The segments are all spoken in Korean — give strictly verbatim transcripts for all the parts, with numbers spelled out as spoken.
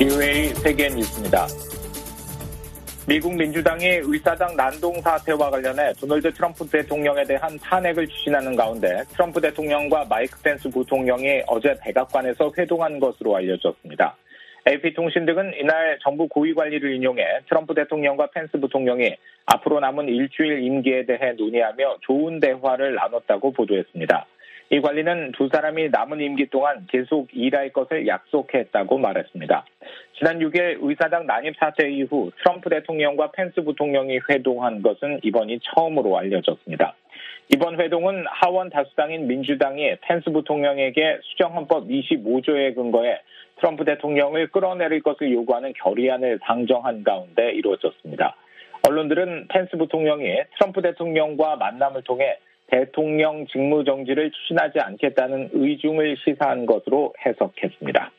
지오에이 세계 뉴스입니다. 미국 민주당이 의사당 난동 사태와 관련해 도널드 트럼프 대통령에 대한 탄핵을 추진하는 가운데 트럼프 대통령과 마이크 펜스 부통령이 어제 백악관에서 회동한 것으로 알려졌습니다. 에이피통신 등은 이날 정부 고위 관리를 인용해 트럼프 대통령과 펜스 부통령이 앞으로 남은 일주일 임기에 대해 논의하며 좋은 대화를 나눴다고 보도했습니다. 이 관리는 두 사람이 남은 임기 동안 계속 일할 것을 약속했다고 말했습니다. 지난 육 일 의사당 난입 사태 이후 트럼프 대통령과 펜스 부통령이 회동한 것은 이번이 처음으로 알려졌습니다. 이번 회동은 하원 다수당인 민주당이 펜스 부통령에게 수정헌법 이십오 조에 근거해 트럼프 대통령을 끌어내릴 것을 요구하는 결의안을 상정한 가운데 이루어졌습니다. 언론들은 펜스 부통령이 트럼프 대통령과 만남을 통해 대통령 직무정지를 추진하지 않겠다는 의중을 시사한 것으로 해석했습니다.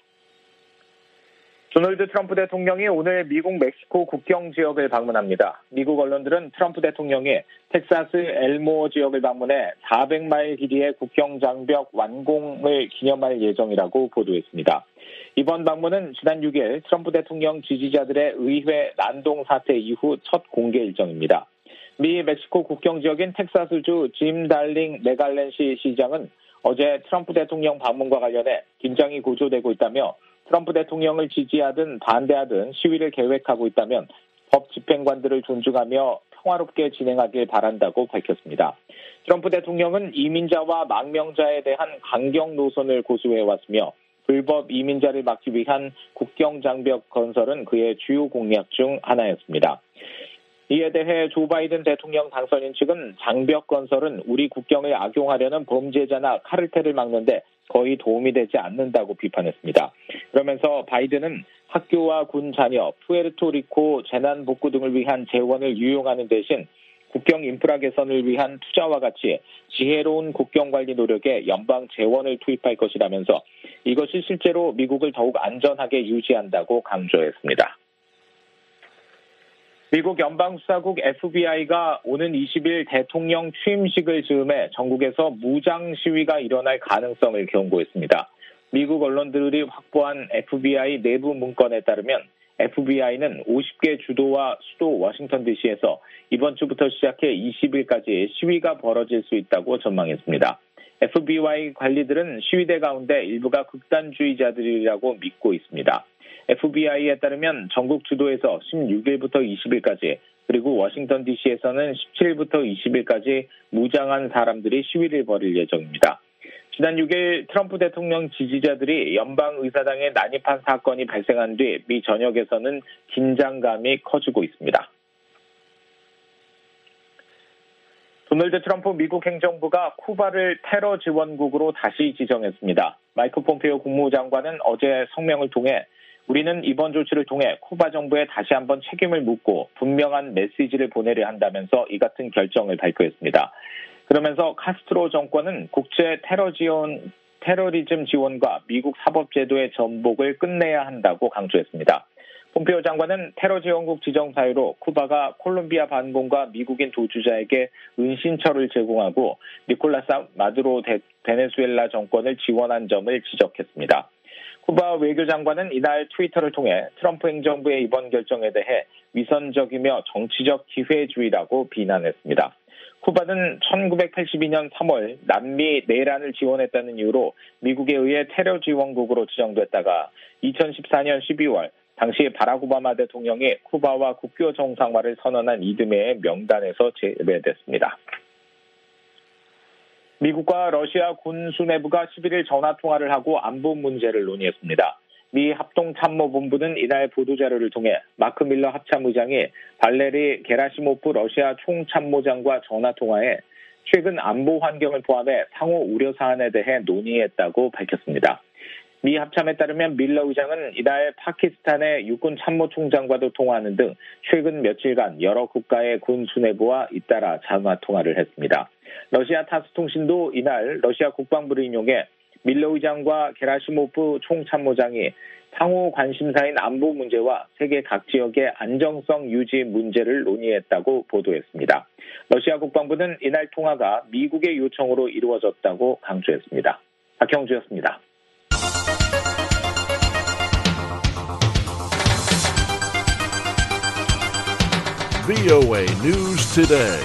도널드 트럼프 대통령이 오늘 미국 멕시코 국경 지역을 방문합니다. 미국 언론들은 트럼프 대통령이 텍사스 엘모어 지역을 방문해 사백 마일 길이의 국경 장벽 완공을 기념할 예정이라고 보도했습니다. 이번 방문은 지난 육 일 트럼프 대통령 지지자들의 의회 난동 사태 이후 첫 공개 일정입니다. 미 멕시코 국경 지역인 텍사스주 짐 달링 메갈렌시 시장은 어제 트럼프 대통령 방문과 관련해 긴장이 고조되고 있다며 트럼프 대통령을 지지하든 반대하든 시위를 계획하고 있다면 법 집행관들을 존중하며 평화롭게 진행하길 바란다고 밝혔습니다. 트럼프 대통령은 이민자와 망명자에 대한 강경 노선을 고수해왔으며 불법 이민자를 막기 위한 국경 장벽 건설은 그의 주요 공약 중 하나였습니다. 이에 대해 조 바이든 대통령 당선인 측은 장벽 건설은 우리 국경을 악용하려는 범죄자나 카르텔을 막는데 거의 도움이 되지 않는다고 비판했습니다. 그러면서 바이든은 학교와 군 자녀, 푸에르토리코 재난 복구 등을 위한 재원을 유용하는 대신 국경 인프라 개선을 위한 투자와 같이 지혜로운 국경 관리 노력에 연방 재원을 투입할 것이라면서 이것이 실제로 미국을 더욱 안전하게 유지한다고 강조했습니다. 미국 연방수사국 에프비아이가 오는 이십 일 대통령 취임식을 즈음해 전국에서 무장 시위가 일어날 가능성을 경고했습니다. 미국 언론들이 확보한 에프비아이 내부 문건에 따르면 에프비아이는 오십 개 주도와 수도 워싱턴 디씨에서 이번 주부터 시작해 이십 일까지 시위가 벌어질 수 있다고 전망했습니다. 에프비아이 관리들은 시위대 가운데 일부가 극단주의자들이라고 믿고 있습니다. 에프비아이에 따르면 전국 주도에서 십육 일부터 이십 일까지 그리고 워싱턴 디씨에서는 십칠 일부터 이십 일까지 무장한 사람들이 시위를 벌일 예정입니다. 지난 육 일 트럼프 대통령 지지자들이 연방의사당에 난입한 사건이 발생한 뒤 미 전역에서는 긴장감이 커지고 있습니다. 도널드 트럼프 미국 행정부가 쿠바를 테러 지원국으로 다시 지정했습니다. 마이크 폼페이오 국무장관은 어제 성명을 통해 우리는 이번 조치를 통해 쿠바 정부에 다시 한번 책임을 묻고 분명한 메시지를 보내려 한다면서 이 같은 결정을 발표했습니다. 그러면서 카스트로 정권은 국제 테러 지원, 테러리즘 지원과 미국 사법제도의 전복을 끝내야 한다고 강조했습니다. 폼페이오 장관은 테러 지원국 지정 사유로 쿠바가 콜롬비아 반공과 미국인 도주자에게 은신처를 제공하고 니콜라스 마두로 데, 베네수엘라 정권을 지원한 점을 지적했습니다. 쿠바 외교장관은 이날 트위터를 통해 트럼프 행정부의 이번 결정에 대해 위선적이며 정치적 기회주의라고 비난했습니다. 쿠바는 천구백팔십이 년 삼월 남미 내란을 지원했다는 이유로 미국에 의해 테러 지원국으로 지정됐다가 이천십사 년 십이월 당시 바락 오바마 대통령이 쿠바와 국교 정상화를 선언한 이듬해의 명단에서 제외됐습니다. 미국과 러시아 군 수뇌부가 십일 일 전화통화를 하고 안보 문제를 논의했습니다. 미 합동참모본부는 이날 보도자료를 통해 마크 밀러 합참의장이 발레리 게라시모프 러시아 총참모장과 전화통화해 최근 안보 환경을 포함해 상호 우려 사안에 대해 논의했다고 밝혔습니다. 미 합참에 따르면 밀러 의장은 이날 파키스탄의 육군 참모총장과도 통화하는 등 최근 며칠간 여러 국가의 군 수뇌부와 잇따라 전화통화를 했습니다. 러시아 타스통신도 이날 러시아 국방부를 인용해 밀러 의장과 게라시모프 총참모장이 상호 관심사인 안보 문제와 세계 각 지역의 안정성 유지 문제를 논의했다고 보도했습니다. 러시아 국방부는 이날 통화가 미국의 요청으로 이루어졌다고 강조했습니다. 박형주였습니다. 브이오에이 News Today.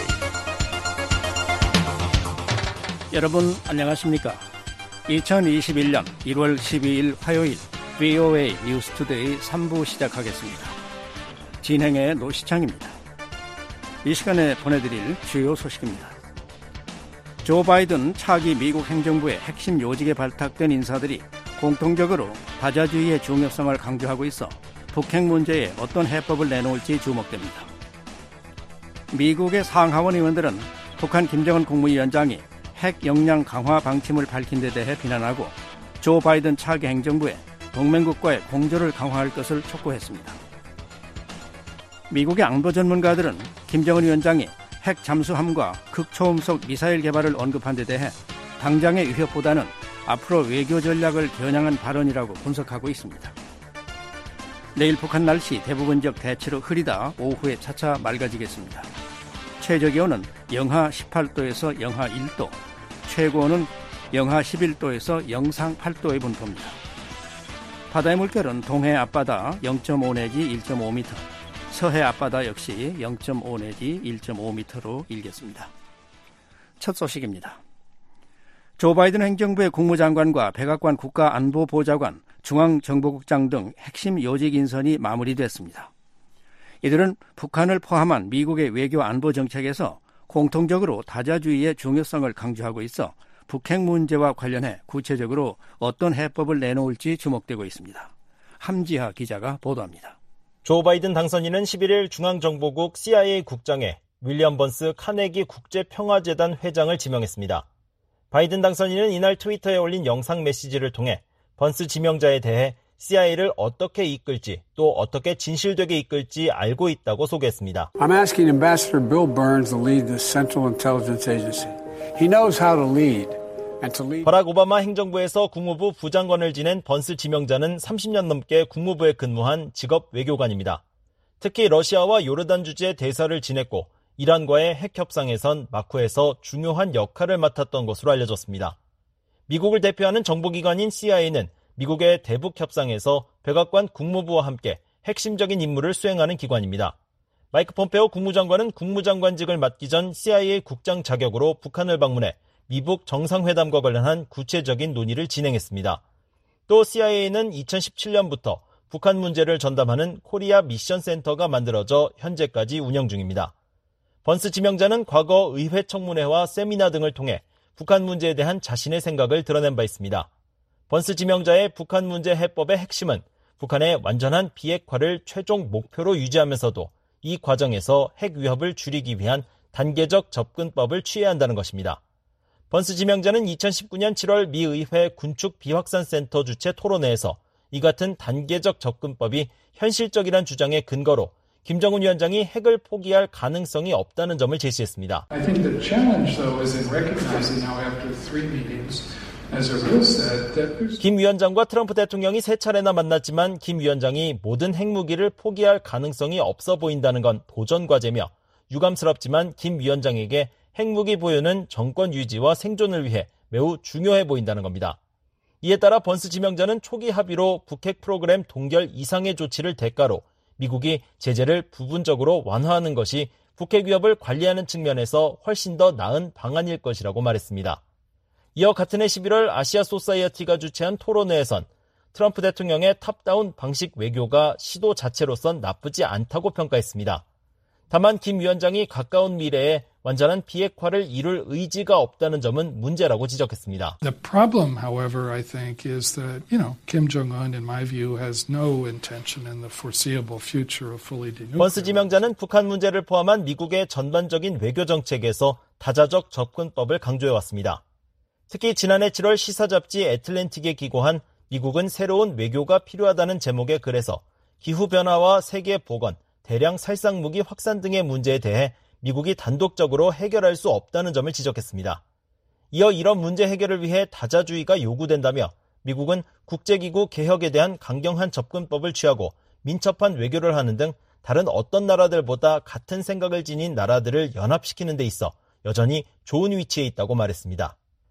여러분 안녕하십니까? 이천이십일년 일월 십이일 화요일 브이오에이 뉴스 투데이 삼 부 시작하겠습니다. 진행의 노시창입니다. 이 시간에 보내드릴 주요 소식입니다. 조 바이든 차기 미국 행정부의 핵심 요직에 발탁된 인사들이 공통적으로 다자주의의 중요성을 강조하고 있어 북핵 문제에 어떤 해법을 내놓을지 주목됩니다. 미국의 상하원 의원들은 북한 김정은 국무위원장이 핵 역량 강화 방침을 밝힌 데 대해 비난하고 조 바이든 차기 행정부에 동맹국과의 공조를 강화할 것을 촉구했습니다. 미국의 안보 전문가들은 김정은 위원장이 핵 잠수함과 극초음속 미사일 개발을 언급한 데 대해 당장의 위협보다는 앞으로 외교 전략을 겨냥한 발언이라고 분석하고 있습니다. 내일 북한 날씨 대부분 지역 대체로 흐리다 오후에 차차 맑아지겠습니다. 최저기온은 영하 십팔도에서 영하 일도, 최고온은 영하 십일도에서 영상 팔도의 분포입니다. 바다의 물결은 동해 앞바다 영 점 오 내지 일 점 오 미터, 서해 앞바다 역시 영 점 오 내지 일 점 오 미터로 일겠습니다. 첫 소식입니다. 조 바이든 행정부의 국무장관과 백악관 국가안보보좌관, 중앙정보국장 등 핵심 요직 인선이 마무리됐습니다. 이들은 북한을 포함한 미국의 외교 안보 정책에서 공통적으로 다자주의의 중요성을 강조하고 있어 북핵 문제와 관련해 구체적으로 어떤 해법을 내놓을지 주목되고 있습니다. 함지하 기자가 보도합니다. 조 바이든 당선인은 십일일 중앙정보국 씨아이에이 국장에 윌리엄 번스 카네기 국제평화재단 회장을 지명했습니다. 바이든 당선인은 이날 트위터에 올린 영상 메시지를 통해 번스 지명자에 대해 씨아이에이를 어떻게 이끌지 또 어떻게 진실되게 이끌지 알고 있다고 소개했습니다. I'm asking Ambassador Bill Burns to lead the Central Intelligence Agency. He knows how to lead. And to lead. 버락 오바마 행정부에서 국무부 부장관을 지낸 번스 지명자는 삼십 년 넘게 국무부에 근무한 직업 외교관입니다. 특히 러시아와 요르단 주재 대사를 지냈고 이란과의 핵 협상에선 마쿠에서 중요한 역할을 맡았던 것으로 알려졌습니다. 미국을 대표하는 정보기관인 씨아이에이는 미국의 대북 협상에서 백악관 국무부와 함께 핵심적인 임무를 수행하는 기관입니다. 마이크 폼페오 국무장관은 국무장관직을 맡기 전 씨아이에이 국장 자격으로 북한을 방문해 미북 정상회담과 관련한 구체적인 논의를 진행했습니다. 또 씨아이에이는 이천십칠년부터 북한 문제를 전담하는 코리아 미션 센터가 만들어져 현재까지 운영 중입니다. 번스 지명자는 과거 의회 청문회와 세미나 등을 통해 북한 문제에 대한 자신의 생각을 드러낸 바 있습니다. 번스 지명자의 북한 문제 해법의 핵심은 북한의 완전한 비핵화를 최종 목표로 유지하면서도 이 과정에서 핵 위협을 줄이기 위한 단계적 접근법을 취해야 한다는 것입니다. 번스 지명자는 이천십구년 칠월 미 의회 군축 비확산 센터 주최 토론회에서 이 같은 단계적 접근법이 현실적이란 주장의 근거로 김정은 위원장이 핵을 포기할 가능성이 없다는 점을 제시했습니다. I think the challenge though is in recognizing now after three meetings as a real set that there's 김 위원장과 트럼프 대통령이 세 차례나 만났지만 김 위원장이 모든 핵무기를 포기할 가능성이 없어 보인다는 건 도전 과제며 유감스럽지만 김 위원장에게 핵무기 보유는 정권 유지와 생존을 위해 매우 중요해 보인다는 겁니다. 이에 따라 번스 지명자는 초기 합의로 북핵 프로그램 동결 이상의 조치를 대가로 미국이 제재를 부분적으로 완화하는 것이 북핵 위협을 관리하는 측면에서 훨씬 더 나은 방안일 것이라고 말했습니다. 이어 같은 해 십일월 아시아 소사이어티가 주최한 토론회에선 트럼프 대통령의 탑다운 방식 외교가 시도 자체로선 나쁘지 않다고 평가했습니다. 다만 김 위원장이 가까운 미래에 완전한 비핵화를 이룰 의지가 없다는 점은 문제라고 지적했습니다. The problem, however, I think, is that, you know, Kim Jong-un, in my view, has no intention in the foreseeable future of fully denuclearizing. 번스 지명자는 북한 문제를 포함한 미국의 전반적인 외교 정책에서 다자적 접근법을 강조해왔습니다. 특히 지난해 칠월 시사 잡지 애틀랜틱에 기고한 미국은 새로운 외교가 필요하다는 제목의 글에서 기후변화와 세계 보건, 대량 살상무기 확산 등의 문제에 대해 미국이 단독적으로 해결할 수 없다는 점을 지적했습니다. 이어 이런 문제 해결을 위해 다자주의가 요구된다며 미국은 국제기구 개혁에 대한 강경한 접근법을 취하고 민첩한 외교를 하는 등 다른 어떤 나라들보다 같은 생각을 지닌 나라들을 연합시키는 데 있어 여전히 좋은 위치에 있다고 말했습니다.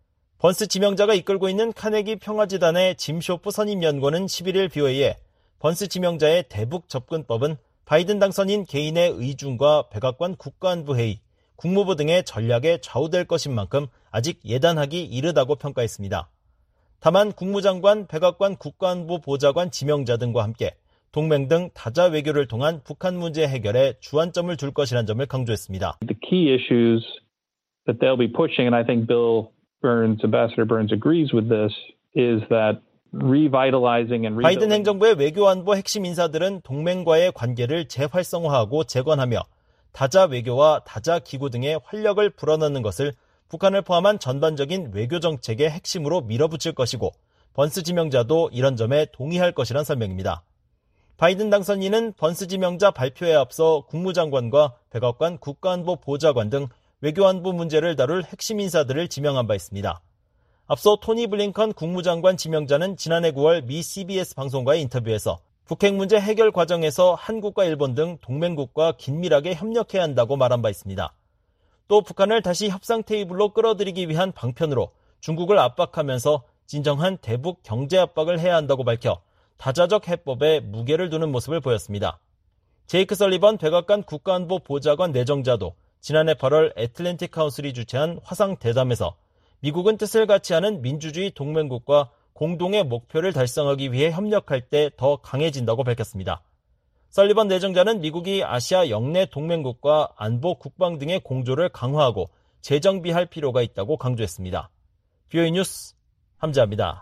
번스 지명자가 이끌고 있는 카네기 평화재단의 짐 쇼프 선임연구원은 십일일 비오에이에 번스 지명자의 대북 접근법은 바이든 당선인 개인의 의중과 백악관 국가안보 회의, 국무부 등의 전략에 좌우될 것인 만큼 아직 예단하기 이르다고 평가했습니다. 다만 국무장관, 백악관 국가안보 보좌관 지명자 등과 함께 동맹 등 다자 외교를 통한 북한 문제 해결에 주안점을 둘 것이라는 점을 강조했습니다. The key issues that they'll be pushing, and I think Bill Burns, Ambassador Burns agrees with this, is that revitalizing and rebuilding. 바이든 행정부의 외교안보 핵심 인사들은 동맹과의 관계를 재활성화하고 재건하며 다자 외교와 다자 기구 등의 활력을 불어넣는 것을 북한을 포함한 전반적인 외교 정책의 핵심으로 밀어붙일 것이고 번스 지명자도 이런 점에 동의할 것이란 설명입니다. 바이든 당선인은 번스 지명자 발표에 앞서 국무장관과 백악관 국가안보 보좌관 등 외교안보 문제를 다룰 핵심 인사들을 지명한 바 있습니다. 앞서 토니 블링컨 국무장관 지명자는 지난해 구월 미 씨비에스 방송과의 인터뷰에서 북핵 문제 해결 과정에서 한국과 일본 등 동맹국과 긴밀하게 협력해야 한다고 말한 바 있습니다. 또 북한을 다시 협상 테이블로 끌어들이기 위한 방편으로 중국을 압박하면서 진정한 대북 경제 압박을 해야 한다고 밝혀 다자적 해법에 무게를 두는 모습을 보였습니다. 제이크 설리번 백악관 국가안보 보좌관 내정자도 지난해 팔월 애틀랜틱 카운슬이 주최한 화상 대담에서 미국은 뜻을 같이 하는 민주주의 동맹국과 공동의 목표를 달성하기 위해 협력할 때 더 강해진다고 밝혔습니다. 설리번 내정자는 미국이 아시아 영내 동맹국과 안보 국방 등의 공조를 강화하고 재정비할 필요가 있다고 강조했습니다. 비오이 뉴스 함재합니다.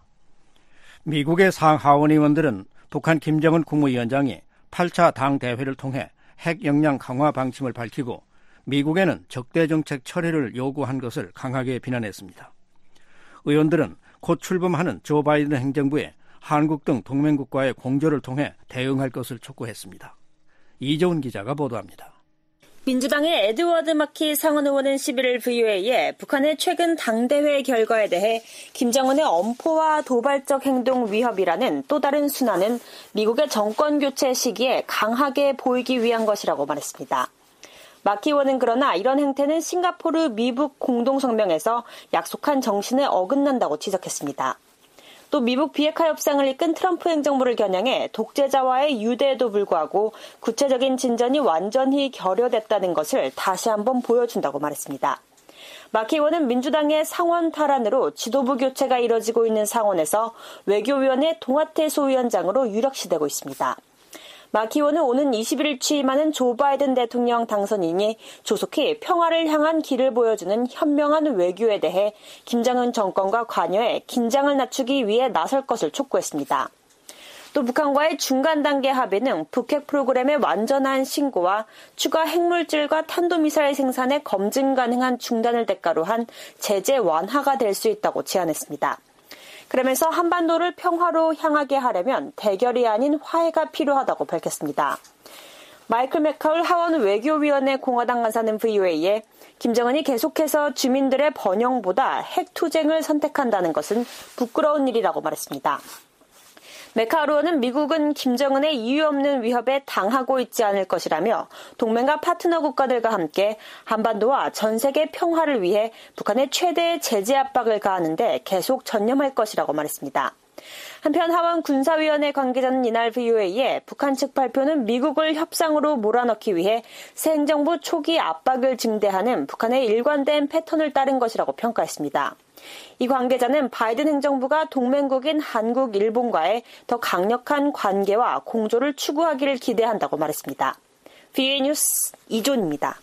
미국의 상하원 의원들은 북한 김정은 국무위원장이 팔 차 당대회를 통해 핵 역량 강화 방침을 밝히고 미국에는 적대정책 철회를 요구한 것을 강하게 비난했습니다. 의원들은 곧 출범하는 조 바이든 행정부에 한국 등 동맹국과의 공조를 통해 대응할 것을 촉구했습니다. 이재훈 기자가 보도합니다. 민주당의 에드워드 마키 상원 의원은 십일일 브이오에이에 북한의 최근 당대회 결과에 대해 김정은의 엄포와 도발적 행동 위협이라는 또 다른 순환은 미국의 정권 교체 시기에 강하게 보이기 위한 것이라고 말했습니다. 마키 의원은 그러나 이런 행태는 싱가포르 미북 공동성명에서 약속한 정신에 어긋난다고 지적했습니다. 또 미북 비핵화 협상을 이끈 트럼프 행정부를 겨냥해 독재자와의 유대에도 불구하고 구체적인 진전이 완전히 결여됐다는 것을 다시 한번 보여준다고 말했습니다. 마키 의원은 민주당의 상원 탈환으로 지도부 교체가 이뤄지고 있는 상원에서 외교위원회 동아태 소위원장으로 유력시되고 있습니다. 마키 의원은 오는 이십일일 취임하는 조 바이든 대통령 당선인이 조속히 평화를 향한 길을 보여주는 현명한 외교에 대해 김정은 정권과 관여해 긴장을 낮추기 위해 나설 것을 촉구했습니다. 또 북한과의 중간 단계 합의는 북핵 프로그램의 완전한 신고와 추가 핵물질과 탄도미사일 생산의 검증 가능한 중단을 대가로 한 제재 완화가 될 수 있다고 제안했습니다. 그러면서 한반도를 평화로 향하게 하려면 대결이 아닌 화해가 필요하다고 밝혔습니다. 마이클 맥카울 하원 외교위원회 공화당 간사는 브이오에이에 김정은이 계속해서 주민들의 번영보다 핵투쟁을 선택한다는 것은 부끄러운 일이라고 말했습니다. 맥카울 의원은 미국은 김정은의 이유 없는 위협에 당하고 있지 않을 것이라며 동맹과 파트너 국가들과 함께 한반도와 전 세계 평화를 위해 북한의 최대의 제재 압박을 가하는 데 계속 전념할 것이라고 말했습니다. 한편 하원 군사위원회 관계자는 이날 브이오에이에 북한 측 발표는 미국을 협상으로 몰아넣기 위해 새 행정부 초기 압박을 증대하는 북한의 일관된 패턴을 따른 것이라고 평가했습니다. 이 관계자는 바이든 행정부가 동맹국인 한국, 일본과의 더 강력한 관계와 공조를 추구하기를 기대한다고 말했습니다. 비오에이 뉴스 이존입니다.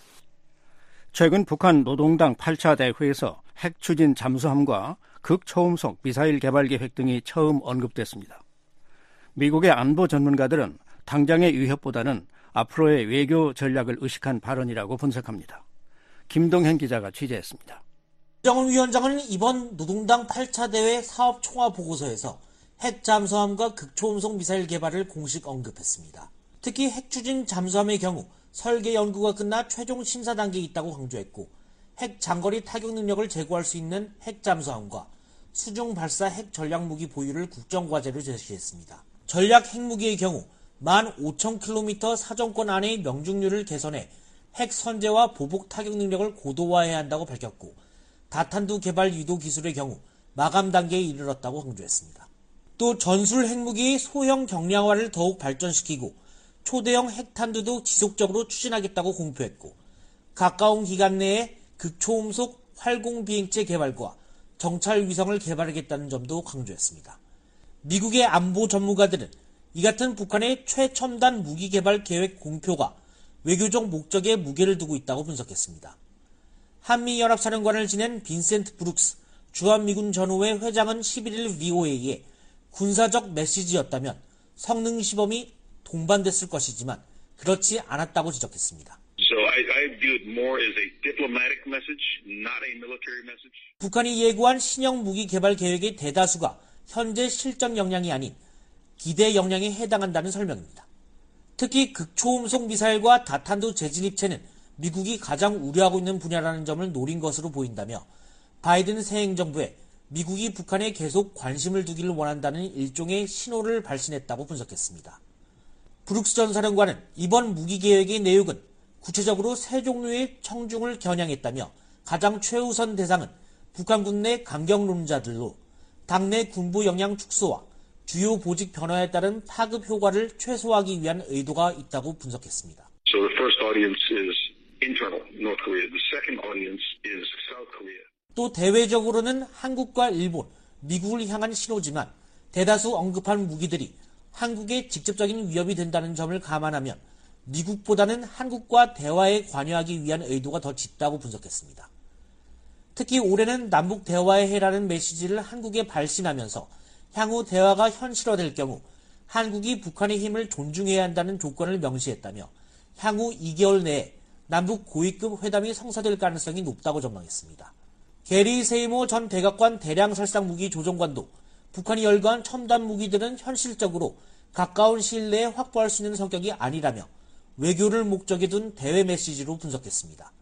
최근 북한 노동당 팔 차 대회에서 핵 추진 잠수함과 극초음속 미사일 개발 계획 등이 처음 언급됐습니다. 미국의 안보 전문가들은 당장의 위협보다는 앞으로의 외교 전략을 의식한 발언이라고 분석합니다. 김동현 기자가 취재했습니다. 김정은 위원장은 이번 노동당 팔 차 대회 사업 총화 보고서에서 핵 잠수함과 극초음속 미사일 개발을 공식 언급했습니다. 특히 핵 추진 잠수함의 경우 설계 연구가 끝나 최종 심사 단계에 있다고 강조했고 핵 장거리 타격 능력을 제고할 수 있는 핵 잠수함과 수중 발사 핵 전략 무기 보유를 국정과제로 제시했습니다. 전략 핵무기의 경우 만 오천 킬로미터 사정권 안의 명중률을 개선해 핵 선제와 보복 타격 능력을 고도화해야 한다고 밝혔고 다탄두 개발 유도 기술의 경우 마감 단계에 이르렀다고 강조했습니다. 또 전술 핵무기의 소형 경량화를 더욱 발전시키고 초대형 핵탄두도 지속적으로 추진하겠다고 공표했고 가까운 기간 내에 극초음속 활공비행체 개발과 정찰 위성을 개발하겠다는 점도 강조했습니다. 미국의 안보 전문가들은 이 같은 북한의 최첨단 무기 개발 계획 공표가 외교적 목적에 무게를 두고 있다고 분석했습니다. 한미연합사령관을 지낸 빈센트 브룩스 주한미군 전후회 회장은 십일일 브이오에이에 군사적 메시지였다면 성능 시범이 동반됐을 것이지만 그렇지 않았다고 지적했습니다. So I, I view it more as a diplomatic message, not a military message. 북한이 예고한 신형 무기 개발 계획의 대다수가 현재 실전 역량이 아닌 기대 역량에 해당한다는 설명입니다. 특히 극초음속 미사일과 다탄두 재진입체는 미국이 가장 우려하고 있는 분야라는 점을 노린 것으로 보인다며 바이든 새 행정부에 미국이 북한에 계속 관심을 두기를 원한다는 일종의 신호를 발신했다고 분석했습니다. 브룩스 전 사령관은 이번 무기 계획의 내용은 구체적으로 세 종류의 청중을 겨냥했다며 가장 최우선 대상은 북한군 내 강경론자들로 당내 군부 역량 축소와 주요 보직 변화에 따른 파급 효과를 최소화하기 위한 의도가 있다고 분석했습니다. So the first audience is internal, North Korea. The second audience is South Korea. 또 대외적으로는 한국과 일본, 미국을 향한 신호지만 대다수 언급한 무기들이 한국에 직접적인 위협이 된다는 점을 감안하면 미국보다는 한국과 대화에 관여하기 위한 의도가 더 짙다고 분석했습니다. 특히 올해는 남북 대화의 해라는 메시지를 한국에 발신하면서 향후 대화가 현실화될 경우 한국이 북한의 힘을 존중해야 한다는 조건을 명시했다며 향후 이 개월 내에 남북 고위급 회담이 성사될 가능성이 높다고 전망했습니다. 게리 세이모 전 대각관 대량 살상 무기 조종관도 북한이 열거한 첨단 무기들은 현실적으로 가까운 시일 내에 확보할 수 있는 성격이 아니라며 외교를 목적에 둔 대외 메시지로 분석했습니다.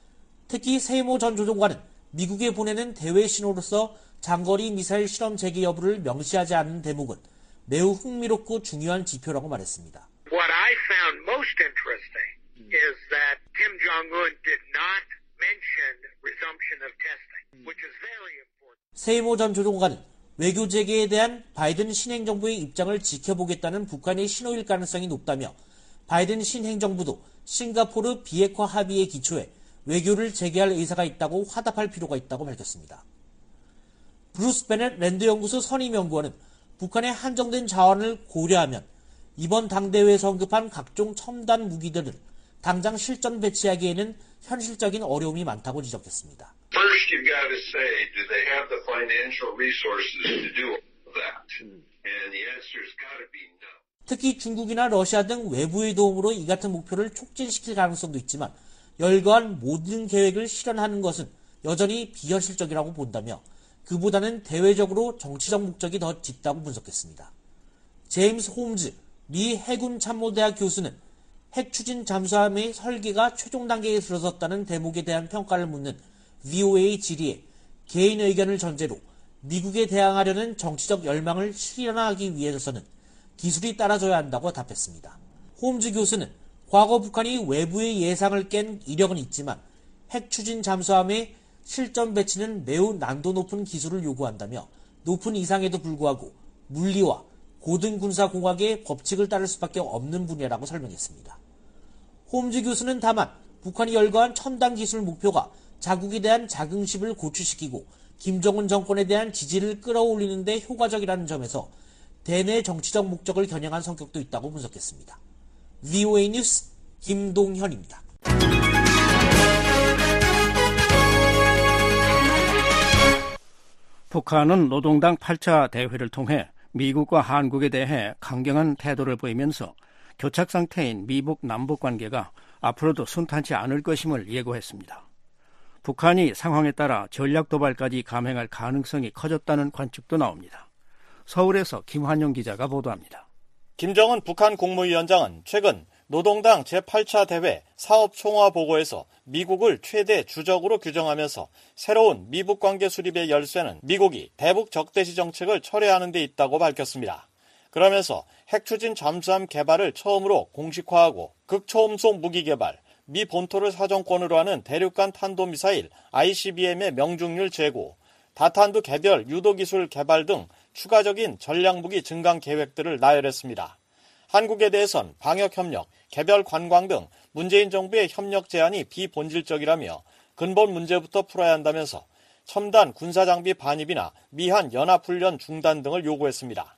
특히 세이모 전 조종관은 미국에 보내는 대외 신호로서 장거리 미사일 실험 재개 여부를 명시하지 않은 대목은 매우 흥미롭고 중요한 지표라고 말했습니다. What I found most interesting is that Kim Jong-un did not mention resumption of testing, which is very important. 세이모 전 조종관은 외교 재개에 대한 바이든 신행정부의 입장을 지켜보겠다는 북한의 신호일 가능성이 높다며 바이든 신행정부도 싱가포르 비핵화 합의에 기초해 외교를 재개할 의사가 있다고 화답할 필요가 있다고 밝혔습니다. 브루스 베넷 랜드 연구소 선임 연구원은 북한의 한정된 자원을 고려하면 이번 당대회에서 언급한 각종 첨단 무기들을 당장 실전 배치하기에는 현실적인 어려움이 많다고 지적했습니다. First, you've got to say, do they have the financial resources to do all that? And the answer's got to be no. 특히 중국이나 러시아 등 외부의 도움으로 이 같은 목표를 촉진시킬 가능성도 있지만 열거한 모든 계획을 실현하는 것은 여전히 비현실적이라고 본다며 그보다는 대외적으로 정치적 목적이 더 짙다고 분석했습니다. 제임스 홈즈 미 해군 참모대학 교수는 핵 추진 잠수함의 설계가 최종 단계에 들어섰다는 대목에 대한 평가를 묻는 브이오에이 질의에 개인 의견을 전제로 미국에 대항하려는 정치적 열망을 실현하기 위해서는 기술이 따라줘야 한다고 답했습니다. 홈즈 교수는 과거 북한이 외부의 예상을 깬 이력은 있지만 핵 추진 잠수함의 실전 배치는 매우 난도 높은 기술을 요구한다며 높은 이상에도 불구하고 물리와 고등군사공학의 법칙을 따를 수밖에 없는 분야라고 설명했습니다. 홈즈 교수는 다만 북한이 열거한 첨단 기술 목표가 자국에 대한 자긍심을 고취시키고 김정은 정권에 대한 지지를 끌어올리는 데 효과적이라는 점에서 대내 정치적 목적을 겨냥한 성격도 있다고 분석했습니다. 브이오에이 뉴스 김동현입니다. 북한은 노동당 팔 차 대회를 통해 미국과 한국에 대해 강경한 태도를 보이면서 교착 상태인 미북 남북 관계가 앞으로도 순탄치 않을 것임을 예고했습니다. 북한이 상황에 따라 전략 도발까지 감행할 가능성이 커졌다는 관측도 나옵니다. 서울에서 김환영 기자가 보도합니다. 김정은 북한 국무위원장은 최근 노동당 제팔 차 대회 사업 총화 보고에서 미국을 최대 주적으로 규정하면서 새로운 미북 관계 수립의 열쇠는 미국이 대북 적대시 정책을 철회하는 데 있다고 밝혔습니다. 그러면서 핵추진 잠수함 개발을 처음으로 공식화하고 극초음속 무기 개발, 미 본토를 사정권으로 하는 대륙간 탄도미사일 아이씨비엠의 명중률 제고, 다탄두 개별 유도기술 개발 등 추가적인 전략무기 증강 계획들을 나열했습니다. 한국에 대해선 방역협력, 개별 관광 등 문재인 정부의 협력 제안이 비본질적이라며 근본 문제부터 풀어야 한다면서 첨단 군사장비 반입이나 미한 연합훈련 중단 등을 요구했습니다.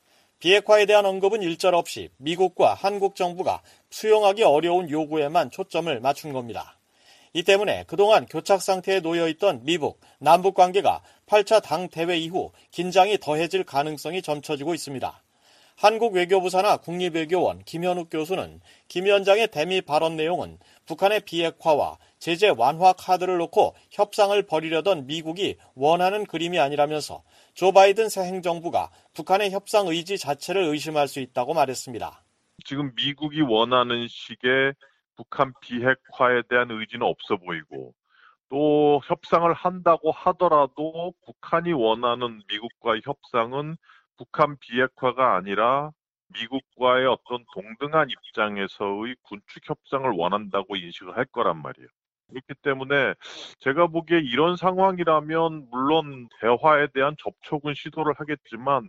비핵화에 대한 언급은 일절없이 미국과 한국 정부가 수용하기 어려운 요구에만 초점을 맞춘 겁니다. 이 때문에 그동안 교착 상태에 놓여있던 미북, 남북 관계가 팔 차 당대회 이후 긴장이 더해질 가능성이 점쳐지고 있습니다. 한국 외교부 산하 국립외교원 김현욱 교수는 김 위원장의 대미 발언 내용은 북한의 비핵화와 제재 완화 카드를 놓고 협상을 벌이려던 미국이 원하는 그림이 아니라면서 조 바이든 새 행정부가 북한의 협상 의지 자체를 의심할 수 있다고 말했습니다. 지금 미국이 원하는 식의 북한 비핵화에 대한 의지는 없어 보이고 또 협상을 한다고 하더라도 북한이 원하는 미국과의 협상은 북한 비핵화가 아니라 미국과의 어떤 동등한 입장에서의 군축 협상을 원한다고 인식을 할 거란 말이에요. 그렇기 때문에 제가 보기에 이런 상황이라면 물론 대화에 대한 접촉은 시도를 하겠지만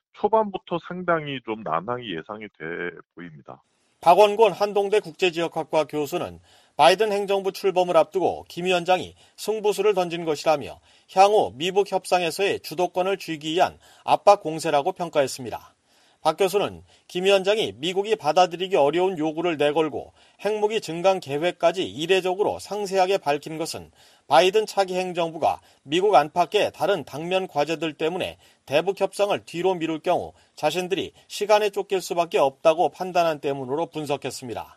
초반부터 상당히 좀 난항이 예상이 돼 보입니다. 박원곤 한동대 국제지역학과 교수는 바이든 행정부 출범을 앞두고 김 위원장이 승부수를 던진 것이라며 향후 미북 협상에서의 주도권을 쥐기 위한 압박 공세라고 평가했습니다. 박 교수는 김 위원장이 미국이 받아들이기 어려운 요구를 내걸고 핵무기 증강 계획까지 이례적으로 상세하게 밝힌 것은 바이든 차기 행정부가 미국 안팎의 다른 당면 과제들 때문에 대북 협상을 뒤로 미룰 경우 자신들이 시간에 쫓길 수밖에 없다고 판단한 때문으로 분석했습니다.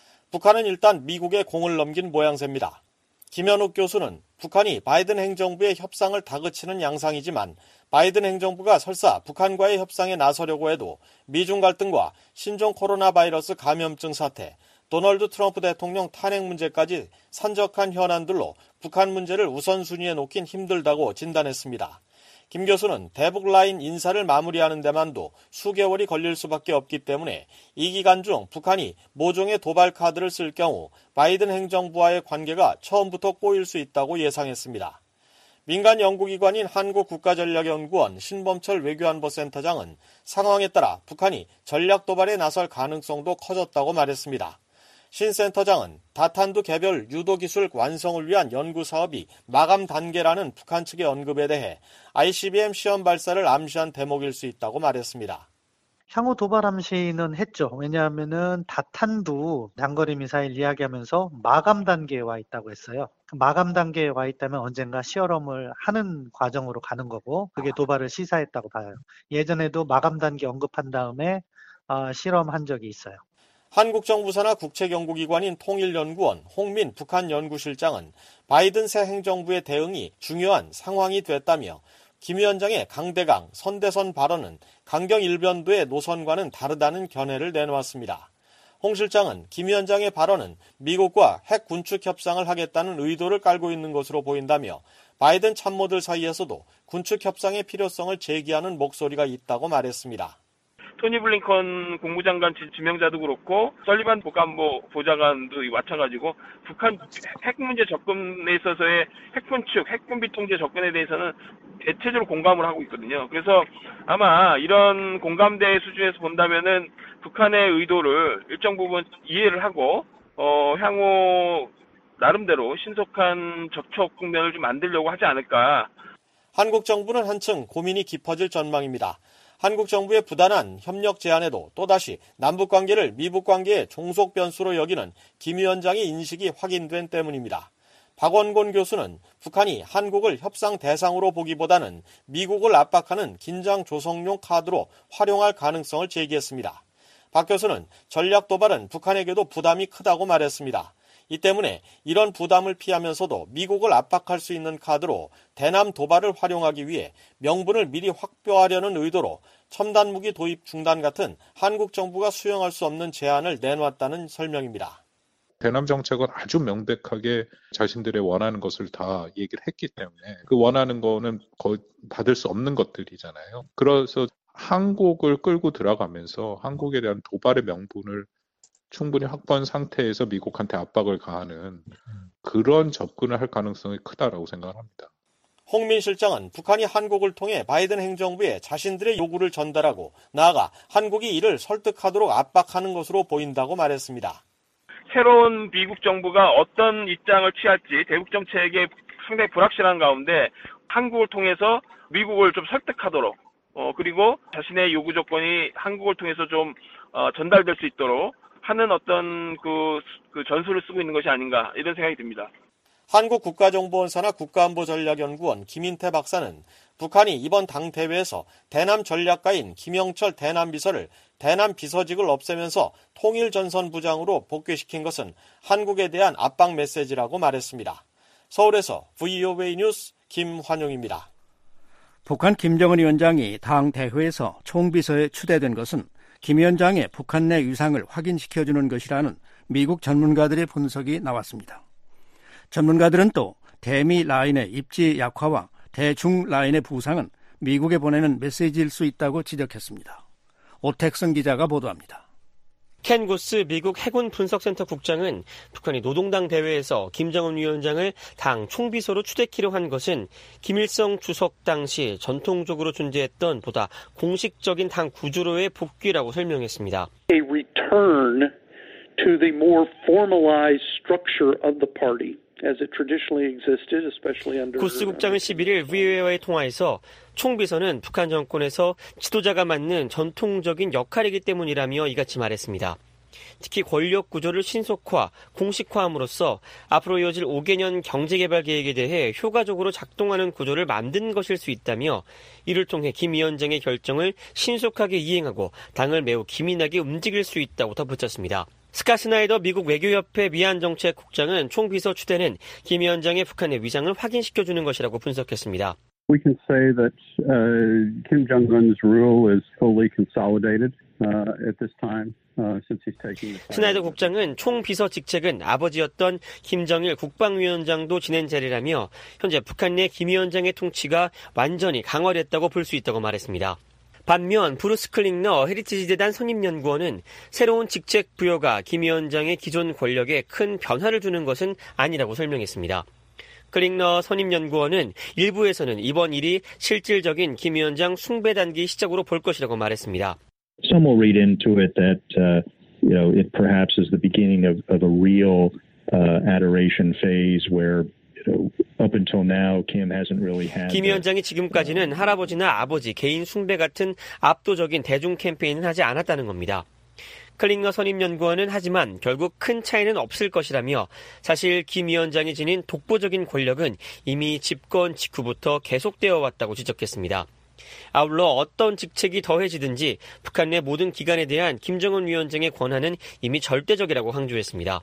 북한은 일단 미국에 공을 넘긴 모양새입니다. 김현욱 교수는 북한이 바이든 행정부의 협상을 다그치는 양상이지만 바이든 행정부가 설사 북한과의 협상에 나서려고 해도 미중 갈등과 신종 코로나 바이러스 감염증 사태, 도널드 트럼프 대통령 탄핵 문제까지 산적한 현안들로 북한 문제를 우선순위에 놓긴 힘들다고 진단했습니다. 김 교수는 대북 라인 인사를 마무리하는 데만도 수개월이 걸릴 수밖에 없기 때문에 이 기간 중 북한이 모종의 도발 카드를 쓸 경우 바이든 행정부와의 관계가 처음부터 꼬일 수 있다고 예상했습니다. 민간 연구기관인 한국국가전략연구원 신범철 외교안보센터장은 상황에 따라 북한이 전략 도발에 나설 가능성도 커졌다고 말했습니다. 신 센터장은 다탄두 개별 유도기술 완성을 위한 연구사업이 마감 단계라는 북한 측의 언급에 대해 아이씨비엠 시험 발사를 암시한 대목일 수 있다고 말했습니다. 향후 도발 암시는 했죠. 왜냐하면은 다탄두 장거리 미사일 이야기하면서 마감 단계에 와 있다고 했어요. 마감 단계에 와 있다면 언젠가 시험을 하는 과정으로 가는 거고 그게 도발을 시사했다고 봐요. 예전에도 마감 단계 언급한 다음에 어, 실험한 적이 있어요. 한국 정부 산하 국책연구기관인 통일연구원 홍민 북한연구실장은 바이든 새 행정부의 대응이 중요한 상황이 됐다며 김 위원장의 강대강, 선대선 발언은 강경 일변도의 노선과는 다르다는 견해를 내놓았습니다. 홍 실장은 김 위원장의 발언은 미국과 핵 군축 협상을 하겠다는 의도를 깔고 있는 것으로 보인다며 바이든 참모들 사이에서도 군축 협상의 필요성을 제기하는 목소리가 있다고 말했습니다. 토니 블링컨 국무장관 지명자도 그렇고 설리반 국가안보 보좌관도 마찬가지고 북한 핵 문제 접근에 있어서의 핵군축, 핵군비 통제 접근에 대해서는 대체적으로 공감을 하고 있거든요. 그래서 아마 이런 공감대 수준에서 본다면은 북한의 의도를 일정 부분 이해를 하고 어, 향후 나름대로 신속한 접촉 국면을 좀 만들려고 하지 않을까. 한국 정부는 한층 고민이 깊어질 전망입니다. 한국 정부의 부단한 협력 제안에도 또다시 남북 관계를 미북 관계의 종속 변수로 여기는 김 위원장의 인식이 확인된 때문입니다. 박원곤 교수는 북한이 한국을 협상 대상으로 보기보다는 미국을 압박하는 긴장 조성용 카드로 활용할 가능성을 제기했습니다. 박 교수는 전략 도발은 북한에게도 부담이 크다고 말했습니다. 이 때문에 이런 부담을 피하면서도 미국을 압박할 수 있는 카드로 대남 도발을 활용하기 위해 명분을 미리 확보하려는 의도로 첨단 무기 도입 중단 같은 한국 정부가 수용할 수 없는 제안을 내놓았다는 설명입니다. 대남 정책은 아주 명백하게 자신들의 원하는 것을 다 얘기를 했기 때문에 그 원하는 거는 거의 받을 수 없는 것들이잖아요. 그래서 한국을 끌고 들어가면서 한국에 대한 도발의 명분을 충분히 확보한 상태에서 미국한테 압박을 가하는 그런 접근을 할 가능성이 크다라고 생각합니다. 홍민 실장은 북한이 한국을 통해 바이든 행정부에 자신들의 요구를 전달하고 나아가 한국이 이를 설득하도록 압박하는 것으로 보인다고 말했습니다. 새로운 미국 정부가 어떤 입장을 취할지 대북 정책에 상당히 불확실한 가운데 한국을 통해서 미국을 좀 설득하도록 어, 그리고 자신의 요구 조건이 한국을 통해서 좀 어, 전달될 수 있도록 하는 어떤 그, 그 전술을 쓰고 있는 것이 아닌가 이런 생각이 듭니다. 한국국가정보원사나 국가안보전략연구원 김인태 박사는 북한이 이번 당대회에서 대남 전략가인 김영철 대남비서를 대남비서직을 없애면서 통일전선부장으로 복귀시킨 것은 한국에 대한 압박 메시지라고 말했습니다. 서울에서 브이오에이 뉴스 김환용입니다. 북한 김정은 위원장이 당 대회에서 총비서에 추대된 것은 김 위원장의 북한 내 위상을 확인시켜주는 것이라는 미국 전문가들의 분석이 나왔습니다. 전문가들은 또 대미 라인의 입지 약화와 대중 라인의 부상은 미국에 보내는 메시지일 수 있다고 지적했습니다. 오택성 기자가 보도합니다. 켄 구스 미국 해군 분석센터 국장은 북한이 노동당 대회에서 김정은 위원장을 당 총비서로 추대키려 한 것은 김일성 주석 당시 전통적으로 존재했던 보다 공식적인 당 구조로의 복귀라고 설명했습니다. A return to the more formalized structure of the party. As it traditionally existed, especially under... 구스 국장은 십일 일 브이오에이와의 통화에서 총비서는 북한 정권에서 지도자가 맡는 전통적인 역할이기 때문이라며 이같이 말했습니다. 특히 권력 구조를 신속화, 공식화함으로써 앞으로 이어질 오 개년 경제개발 계획에 대해 효과적으로 작동하는 구조를 만든 것일 수 있다며 이를 통해 김 위원장의 결정을 신속하게 이행하고 당을 매우 기민하게 움직일 수 있다고 덧붙였습니다. 스카 스나이더 미국 외교협회 미안정책국장은 총비서 추대는 김 위원장의 북한의 위상을 확인시켜주는 것이라고 분석했습니다. We can say that uh, Kim Jong-un's rule is fully consolidated uh, at this time. Uh, since he's taking the 스나이더 국장은 총비서 직책은 아버지였던 김정일 국방위원장도 지낸 자리라며 현재 북한 내 김 위원장의 통치가 완전히 강화됐다고 볼 수 있다고 말했습니다. 반면 브루스 클링너 헤리티지 재단 선임연구원은 새로운 직책 부여가 김 위원장의 기존 권력에 큰 변화를 주는 것은 아니라고 설명했습니다. 클링너 선임연구원은 일부에서는 이번 일이 실질적인 김 위원장 숭배 단계 시작으로 볼 것이라고 말했습니다. Some will read into it that uh, you know it perhaps is the beginning of, of a real uh, adoration phase where Up until now, Kim hasn't really had. 김 위원장이 지금까지는 할아버지나 아버지 개인 숭배 같은 압도적인 대중 캠페인은 하지 않았다는 겁니다. 클링너 선임연구원은 하지만 결국 큰 차이는 없을 것이라며 사실 김 위원장이 지닌 독보적인 권력은 이미 집권 직후부터 계속되어 왔다고 지적했습니다. 아울러 어떤 직책이 더해지든지 북한 내 모든 기관에 대한 김정은 위원장의 권한은 이미 절대적이라고 강조했습니다.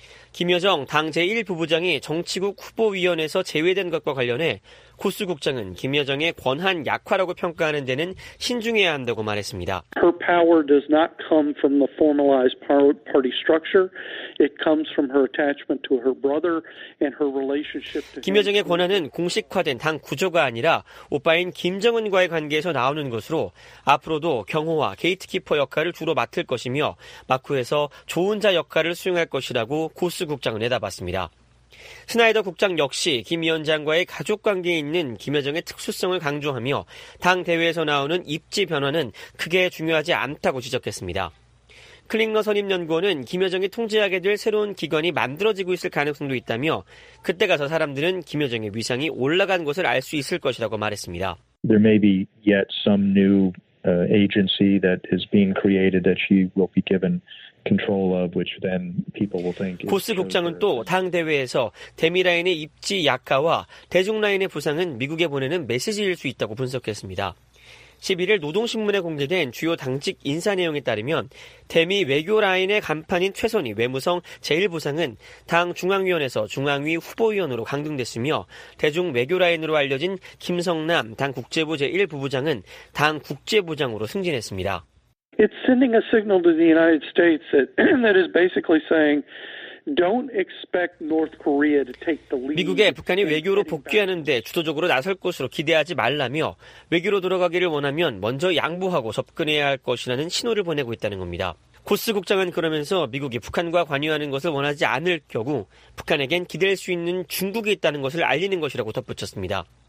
김여정 당 제일 부부장이 정치국 후보위원회에서 제외된 것과 관련해 구스 국장은 김여정의 권한 약화라고 평가하는 데는 신중해야 한다고 말했습니다. Her power does not come from the formalized party structure. It comes from her attachment to her brother and her relationship to him. 김여정의 권한은 공식화된 당 구조가 아니라 오빠인 김정은과의 관계에서 나오는 것으로 앞으로도 경호와 게이트키퍼 역할을 주로 맡을 것이며 막후에서 조은자 역할을 수행할 것이라고 구스 국장은 내다봤습니다. 스나이더 국장 역시 김 위원장과의 가족관계에 있는 김여정의 특수성을 강조하며 당 대회에서 나오는 입지 변화는 크게 중요하지 않다고 지적했습니다. 클링너 선임연구원은 김여정이 통제하게 될 새로운 기관이 만들어지고 있을 가능성도 있다며 그때 가서 사람들은 김여정의 위상이 올라간 것을 알 수 있을 것이라고 말했습니다. There may be yet some new uh, agency that is being created that she will be given control of, which then people will think. 구스 국장은 또 당 대회에서 대미 라인의 입지 약화와 대중 라인의 부상은 미국에 보내는 메시지일 수 있다고 분석했습니다. 십일 일 노동신문에 공개된 주요 당직 인사 내용에 따르면 대미 외교 라인의 간판인 최선희 외무성 제일 부상은 당 중앙위원회에서 중앙위 후보위원으로 강등됐으며 대중 외교 라인으로 알려진 김성남 당 국제부 제일 부부장은 당 국제부장으로 승진했습니다. It's sending a signal to the United States that, that is basically saying don't expect North Korea to take the lead. 미국에 북한이 외교로 복귀하는 데 주도적으로 나설 것으로 기대하지 말라며 외교로 돌아가기를 원하면 먼저 양보하고 접근해야 할 것이라는 신호를 보내고 있다는 겁니다. 구스 국장은 그러면서 미국이 북한과 관여하는 것을 원하지 않을 경우 북한에겐 기댈 수 있는 중국이 있다는 것을 알리는 것이라고 덧붙였습니다.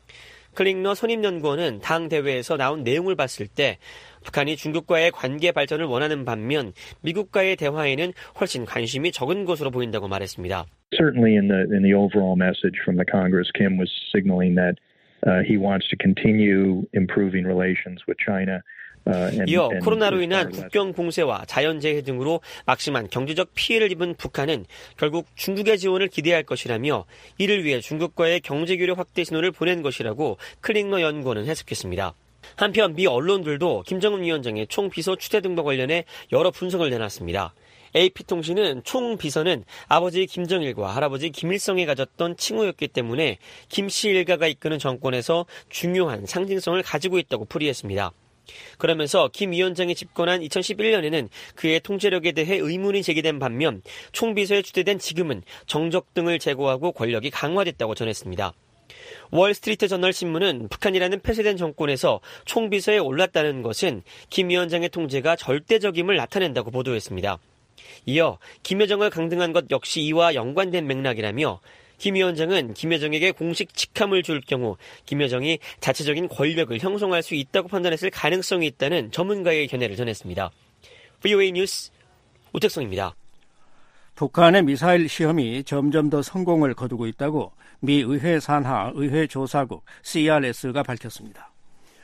클링너 선임연구원은 당 대회에서 나온 내용을 봤을 때 북한이 중국과의 관계 발전을 원하는 반면 미국과의 대화에는 훨씬 관심이 적은 것으로 보인다고 말했습니다. Certainly in the in the overall message from the Congress, Kim was signaling that uh, he wants to continue improving relations with China. 이어 코로나로 인한 국경 봉쇄와 자연재해 등으로 막심한 경제적 피해를 입은 북한은 결국 중국의 지원을 기대할 것이라며 이를 위해 중국과의 경제교류 확대 신호를 보낸 것이라고 클링너 연구원은 해석했습니다. 한편 미 언론들도 김정은 위원장의 총비서 추대 등과 관련해 여러 분석을 내놨습니다. 에이피통신은 총비서는 아버지 김정일과 할아버지 김일성이 가졌던 칭호였기 때문에 김씨 일가가 이끄는 정권에서 중요한 상징성을 가지고 있다고 풀이했습니다. 그러면서 김 위원장이 집권한 이천십일 년에는 그의 통제력에 대해 의문이 제기된 반면 총비서에 추대된 지금은 정적 등을 제거하고 권력이 강화됐다고 전했습니다. 월스트리트 저널 신문은 북한이라는 폐쇄된 정권에서 총비서에 올랐다는 것은 김 위원장의 통제가 절대적임을 나타낸다고 보도했습니다. 이어 김여정을 강등한 것 역시 이와 연관된 맥락이라며 김 위원장은 김여정에게 공식 직함을 줄 경우 김여정이 자체적인 권력을 형성할 수 있다고 판단했을 가능성이 있다는 전문가의 견해를 전했습니다. 브이오에이 뉴스 우택성입니다. 북한의 미사일 시험이 점점 더 성공을 거두고 있다고 미 의회 산하 의회조사국 씨알에스가 밝혔습니다.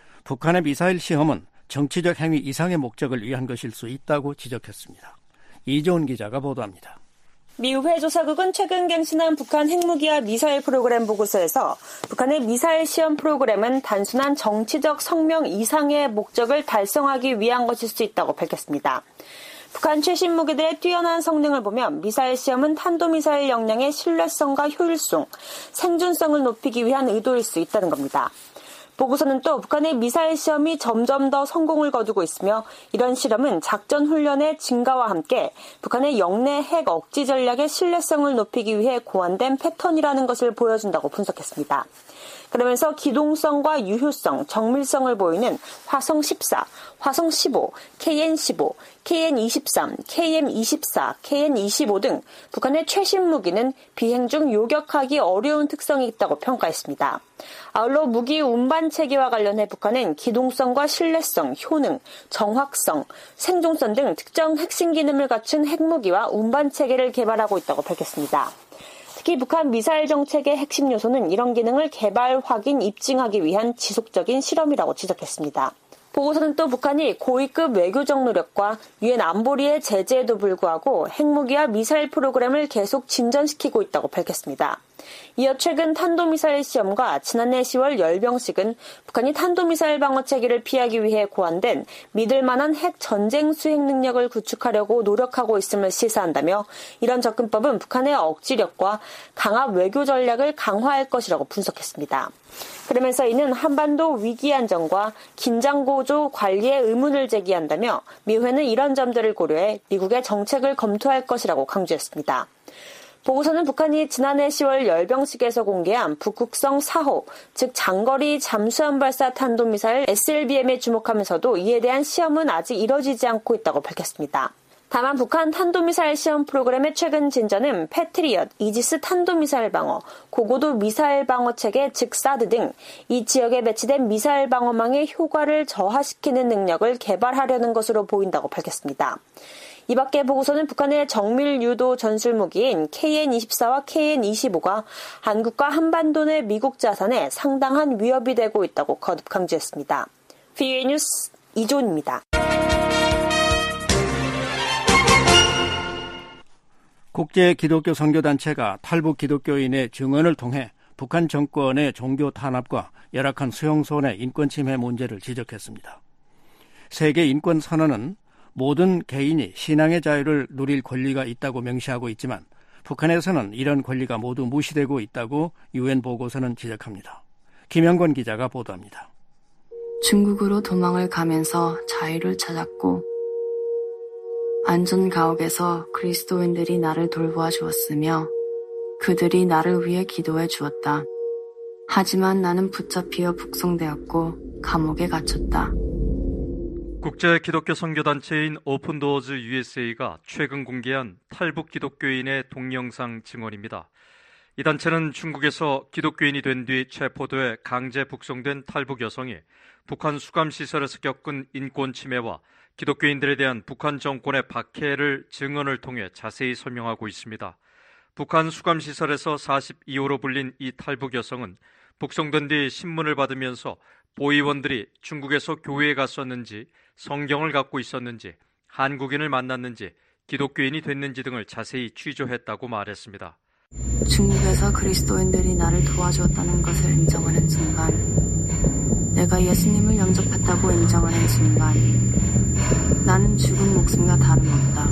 북한의 미사일 시험은 정치적 행위 이상의 목적을 위한 것일 수 있다고 지적했습니다. 이조은 기자가 보도합니다. 미 의회조사국은 최근 갱신한 북한 핵무기와 미사일 프로그램 보고서에서 북한의 미사일 시험 프로그램은 단순한 정치적 성명 이상의 목적을 달성하기 위한 것일 수 있다고 밝혔습니다. 북한 최신 무기들의 뛰어난 성능을 보면 미사일 시험은 탄도미사일 역량의 신뢰성과 효율성, 생존성을 높이기 위한 의도일 수 있다는 겁니다. 보고서는 또 북한의 미사일 시험이 점점 더 성공을 거두고 있으며 이런 실험은 작전 훈련의 증가와 함께 북한의 영내 핵 억지 전략의 신뢰성을 높이기 위해 고안된 패턴이라는 것을 보여준다고 분석했습니다. 그러면서 기동성과 유효성, 정밀성을 보이는 화성 십사, 화성 십오, 케이엔 십오, 케이엔 이십삼, 케이엠 이십사, 케이엔 이십오 등 북한의 최신 무기는 비행 중 요격하기 어려운 특성이 있다고 평가했습니다. 아울러 무기 운반 체계와 관련해 북한은 기동성과 신뢰성, 효능, 정확성, 생존성 등 특정 핵심 기능을 갖춘 핵무기와 운반 체계를 개발하고 있다고 밝혔습니다. 특히 북한 미사일 정책의 핵심 요소는 이런 기능을 개발, 확인, 입증하기 위한 지속적인 실험이라고 지적했습니다. 보고서는 또 북한이 고위급 외교적 노력과 유엔 안보리의 제재에도 불구하고 핵무기와 미사일 프로그램을 계속 진전시키고 있다고 밝혔습니다. 이어 최근 탄도미사일 시험과 지난해 시월 열병식은 북한이 탄도미사일 방어체계를 피하기 위해 고안된 믿을 만한 핵 전쟁 수행 능력을 구축하려고 노력하고 있음을 시사한다며 이런 접근법은 북한의 억지력과 강압 외교 전략을 강화할 것이라고 분석했습니다. 그러면서 이는 한반도 위기 안정과 긴장 고조 관리에 의문을 제기한다며 미회는 이런 점들을 고려해 미국의 정책을 검토할 것이라고 강조했습니다. 보고서는 북한이 지난해 시월 열병식에서 공개한 북극성 사 호, 즉 장거리 잠수함 발사 탄도미사일 에스엘비엠에 주목하면서도 이에 대한 시험은 아직 이뤄지지 않고 있다고 밝혔습니다. 다만 북한 탄도미사일 시험 프로그램의 최근 진전은 패트리엇, 이지스 탄도미사일 방어, 고고도 미사일 방어 체계 즉 사드 등 이 지역에 배치된 미사일 방어망의 효과를 저하시키는 능력을 개발하려는 것으로 보인다고 밝혔습니다. 이 밖에 보고서는 북한의 정밀 유도 전술무기인 케이엔 이십사와 케이엔 이십오가 한국과 한반도 내 미국 자산에 상당한 위협이 되고 있다고 거듭 강조했습니다. 브이오에이 뉴스 이조은입니다. 국제 기독교 선교단체가 탈북 기독교인의 증언을 통해 북한 정권의 종교 탄압과 열악한 수용소의 인권 침해 문제를 지적했습니다. 세계 인권 선언은 모든 개인이 신앙의 자유를 누릴 권리가 있다고 명시하고 있지만 북한에서는 이런 권리가 모두 무시되고 있다고 유엔 보고서는 지적합니다. 김영권 기자가 보도합니다. 중국으로 도망을 가면서 자유를 찾았고 안전 가옥에서 그리스도인들이 나를 돌보아 주었으며 그들이 나를 위해 기도해 주었다. 하지만 나는 붙잡히어 북송되었고 감옥에 갇혔다. 국제 기독교 선교단체인 오픈도어즈 유에스에이가 최근 공개한 탈북 기독교인의 동영상 증언입니다. 이 단체는 중국에서 기독교인이 된 뒤 체포돼 강제 북송된 탈북 여성이 북한 수감시설에서 겪은 인권 침해와 기독교인들에 대한 북한 정권의 박해를 증언을 통해 자세히 설명하고 있습니다. 북한 수감시설에서 사십이 호로 불린 이 탈북 여성은 북송된 뒤 신문을 받으면서 보위원들이 중국에서 교회에 갔었는지, 성경을 갖고 있었는지, 한국인을 만났는지, 기독교인이 됐는지 등을 자세히 취조했다고 말했습니다. 중국에서 그리스도인들이 나를 도와주었다는 것을 인정하는 순간, 내가 예수님을 영접했다고 인정하는 순간, 나는 죽은 목숨과 다름없다.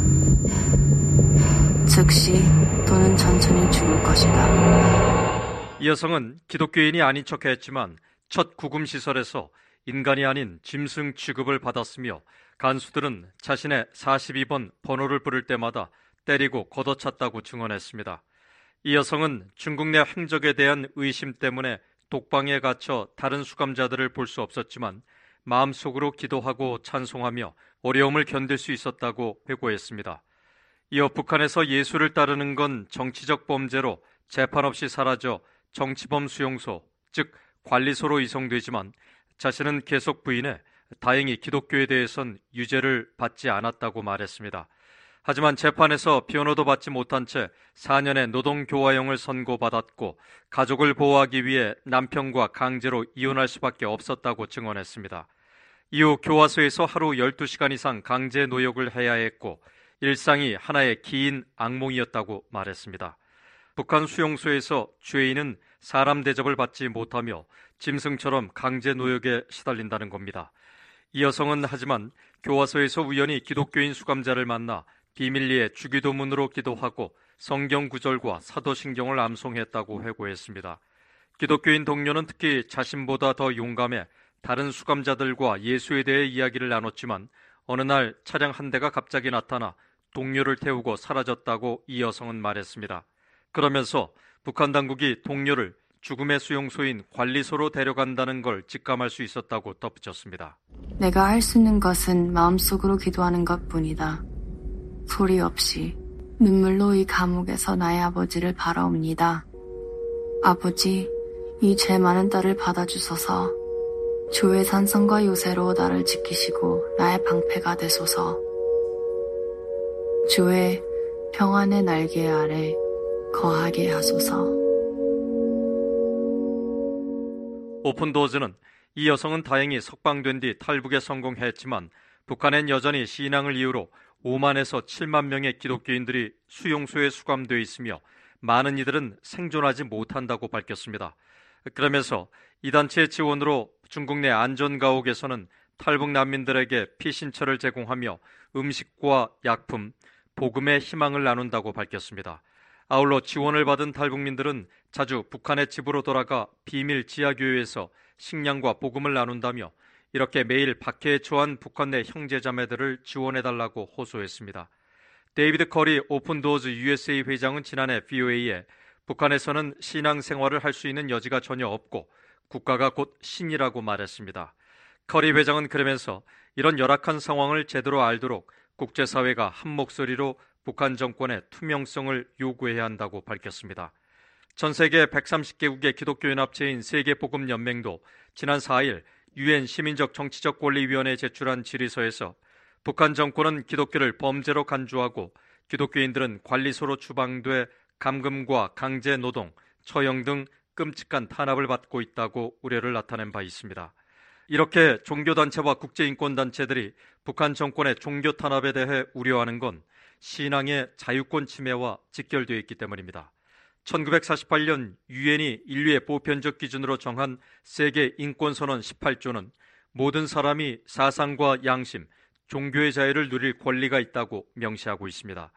즉시 또는 천천히 죽을 것이다. 이 여성은 기독교인이 아닌 척했지만 첫 구금시설에서 인간이 아닌 짐승 취급을 받았으며 간수들은 자신의 사십이 번 번호를 부를 때마다 때리고 걷어찼다고 증언했습니다. 이 여성은 중국 내 행적에 대한 의심 때문에 독방에 갇혀 다른 수감자들을 볼 수 없었지만 마음속으로 기도하고 찬송하며 어려움을 견딜 수 있었다고 회고했습니다. 이어 북한에서 예수를 따르는 건 정치적 범죄로 재판 없이 사라져 정치범 수용소, 즉 관리소로 이송되지만 자신은 계속 부인해 다행히 기독교에 대해선 유죄를 받지 않았다고 말했습니다. 하지만 재판에서 변호도 받지 못한 채 사 년의 노동교화형을 선고받았고 가족을 보호하기 위해 남편과 강제로 이혼할 수밖에 없었다고 증언했습니다. 이후 교화소에서 하루 열두 시간 이상 강제 노역을 해야 했고 일상이 하나의 긴 악몽이었다고 말했습니다. 북한 수용소에서 죄인은 사람 대접을 받지 못하며 짐승처럼 강제 노역에 시달린다는 겁니다. 이 여성은 하지만 교화소에서 우연히 기독교인 수감자를 만나 비밀리에 주기도문으로 기도하고 성경 구절과 사도신경을 암송했다고 회고했습니다. 기독교인 동료는 특히 자신보다 더 용감해 다른 수감자들과 예수에 대해 이야기를 나눴지만 어느 날 차량 한 대가 갑자기 나타나 동료를 태우고 사라졌다고 이 여성은 말했습니다. 그러면서 북한 당국이 동료를 죽음의 수용소인 관리소로 데려간다는 걸 직감할 수 있었다고 덧붙였습니다. 내가 할 수 있는 것은 마음속으로 기도하는 것뿐이다. 소리 없이 눈물로 이 감옥에서 나의 아버지를 바라옵니다. 아버지, 이 죄 많은 딸을 받아주소서. 주의 산성과 요새로 나를 지키시고 나의 방패가 되소서. 주의 평안의 날개 아래 거하게 하소서. 오픈도어즈는 이 여성은 다행히 석방된 뒤 탈북에 성공했지만 북한엔 여전히 신앙을 이유로 오만에서 칠만 명의 기독교인들이 수용소에 수감되어 있으며 많은 이들은 생존하지 못한다고 밝혔습니다. 그러면서 이 단체의 지원으로 중국 내 안전가옥에서는 탈북 난민들에게 피신처를 제공하며 음식과 약품, 복음의 희망을 나눈다고 밝혔습니다. 아울러 지원을 받은 탈북민들은 자주 북한의 집으로 돌아가 비밀 지하교회에서 식량과 복음을 나눈다며 이렇게 매일 박해에 처한 북한 내 형제자매들을 지원해달라고 호소했습니다. 데이비드 커리 오픈도어즈 유에스에이 회장은 지난해 브이오에이에 북한에서는 신앙생활을 할 수 있는 여지가 전혀 없고 국가가 곧 신이라고 말했습니다. 커리 회장은 그러면서 이런 열악한 상황을 제대로 알도록 국제사회가 한 목소리로 북한 정권의 투명성을 요구해야 한다고 밝혔습니다. 전 세계 백삼십 개국의 기독교연합체인 세계복음연맹도 지난 사 일 유엔 시민적 정치적 권리위원회에 제출한 질의서에서 북한 정권은 기독교를 범죄로 간주하고 기독교인들은 관리소로 추방돼 감금과 강제 노동, 처형 등 끔찍한 탄압을 받고 있다고 우려를 나타낸 바 있습니다. 이렇게 종교단체와 국제인권단체들이 북한 정권의 종교 탄압에 대해 우려하는 건 신앙의 자유권 침해와 직결되어 있기 때문입니다. 천구백사십팔 년 유엔이 인류의 보편적 기준으로 정한 세계 인권선언 십팔 조는 모든 사람이 사상과 양심, 종교의 자유를 누릴 권리가 있다고 명시하고 있습니다.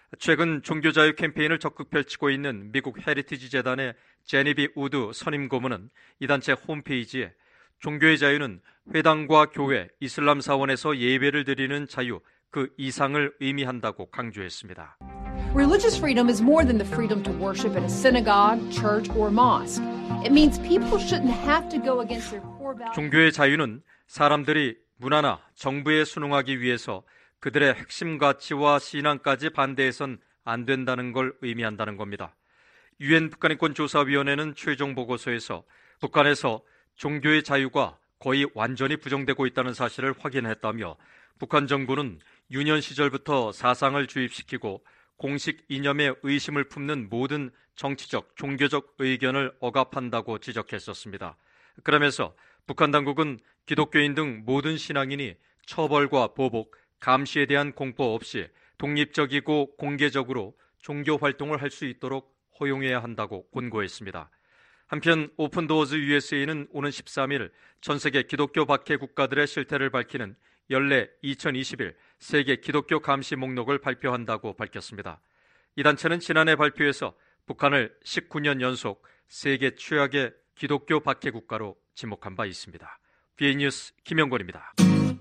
최근 종교자유 캠페인을 적극 펼치고 있는 미국 헤리티지 재단의 제니비 우드 선임 고문은 이 단체 홈페이지에 종교의 자유는 회당과 교회, 이슬람 사원에서 예배를 드리는 자유, 그 이상을 의미한다고 강조했습니다. Religious freedom is more than the freedom to worship at a synagogue, church, or mosque. It means people shouldn't have to go against their core values. 종교의 자유는 사람들이 문화나 정부에 순응하기 위해서 그들의 핵심 가치와 신앙까지 반대해선 안 된다는 걸 의미한다는 겁니다. 유엔 북한인권조사위원회는 최종 보고서에서 북한에서 종교의 자유가 거의 완전히 부정되고 있다는 사실을 확인했다며 북한 정부는 유년 시절부터 사상을 주입시키고 공식 이념에 의심을 품는 모든 정치적, 종교적 의견을 억압한다고 지적했었습니다. 그러면서 북한 당국은 기독교인 등 모든 신앙인이 처벌과 보복, 감시에 대한 공포 없이 독립적이고 공개적으로 종교 활동을 할 수 있도록 허용해야 한다고 권고했습니다. 한편 오픈도어즈 유에스에이는 오는 십삼 일 전 세계 기독교 박해 국가들의 실태를 밝히는 연례 이천이십일 세계 기독교 감시 목록을 발표한다고 밝혔습니다. 이 단체는 지난해 발표에서 북한을 십구 년 연속 세계 최악의 기독교 박해 국가로 지목한 바 있습니다. 비에이 뉴스 김영권입니다.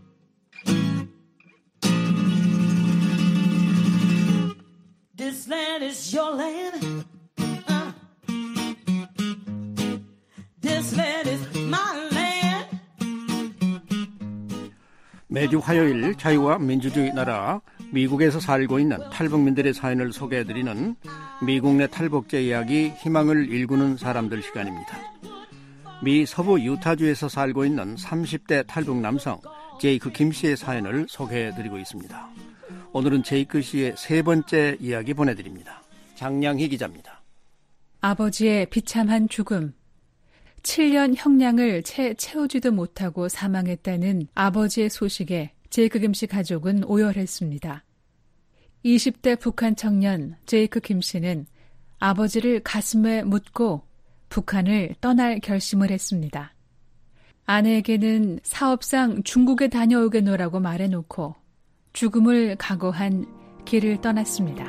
This land is your land. Uh. This land is my land. 매주 화요일 자유와 민주주의 나라 미국에서 살고 있는 탈북민들의 사연을 소개해드리는 미국 내 탈북자 이야기 희망을 일구는 사람들 시간입니다. 미 서부 유타주에서 살고 있는 삼십 대 탈북 남성 제이크 김 씨의 사연을 소개해드리고 있습니다. 오늘은 제이크 씨의 세 번째 이야기 보내드립니다. 장량희 기자입니다. 아버지의 비참한 죽음. 칠 년 형량을 채 채우지도 못하고 사망했다는 아버지의 소식에 제이크 김 씨 가족은 오열했습니다. 이십 대 북한 청년 제이크 김 씨는 아버지를 가슴에 묻고 북한을 떠날 결심을 했습니다. 아내에게는 사업상 중국에 다녀오겠노라고 말해놓고 죽음을 각오한 길을 떠났습니다.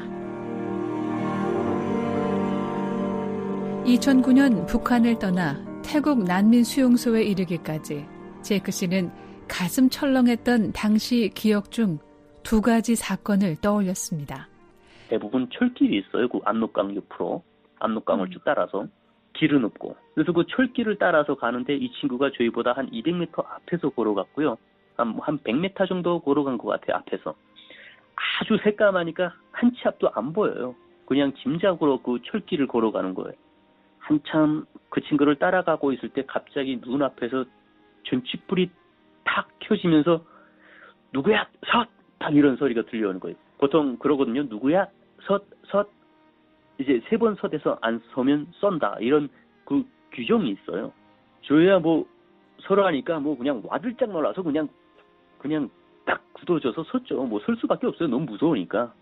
이천구 년 북한을 떠나 태국 난민 수용소에 이르기까지 제이크 씨는 가슴 철렁했던 당시 기억 중 두 가지 사건을 떠올렸습니다. 대부분 철길이 있어요. 그 압록강 옆으로. 압록강을 쭉 따라서. 길은 없고. 그래서 그 철길을 따라서 가는데 이 친구가 저희보다 한 이백 미터 앞에서 걸어갔고요. 한, 한 백 미터 정도 걸어간 것 같아요. 앞에서. 아주 새까마니까 한 치 앞도 안 보여요. 그냥 짐작으로 그 철길을 걸어가는 거예요. 한참 그 친구를 따라가고 있을 때 갑자기 눈앞에서 전чих불이 탁 켜지면서 누구야? 섰! 딱 이런 소리가 들려오는 거예요. 보통 그러거든요. 누구야? 섰! 섰! 이제 세 번 섰에서 안 서면 쏜다. 이런 그 규정이 있어요. 저희야 뭐 서로 하니까 뭐 그냥 와들짝 놀라서 그냥 그냥 딱 굳어져서 섰죠. 뭐 설 수밖에 없어요. 너무 무서우니까.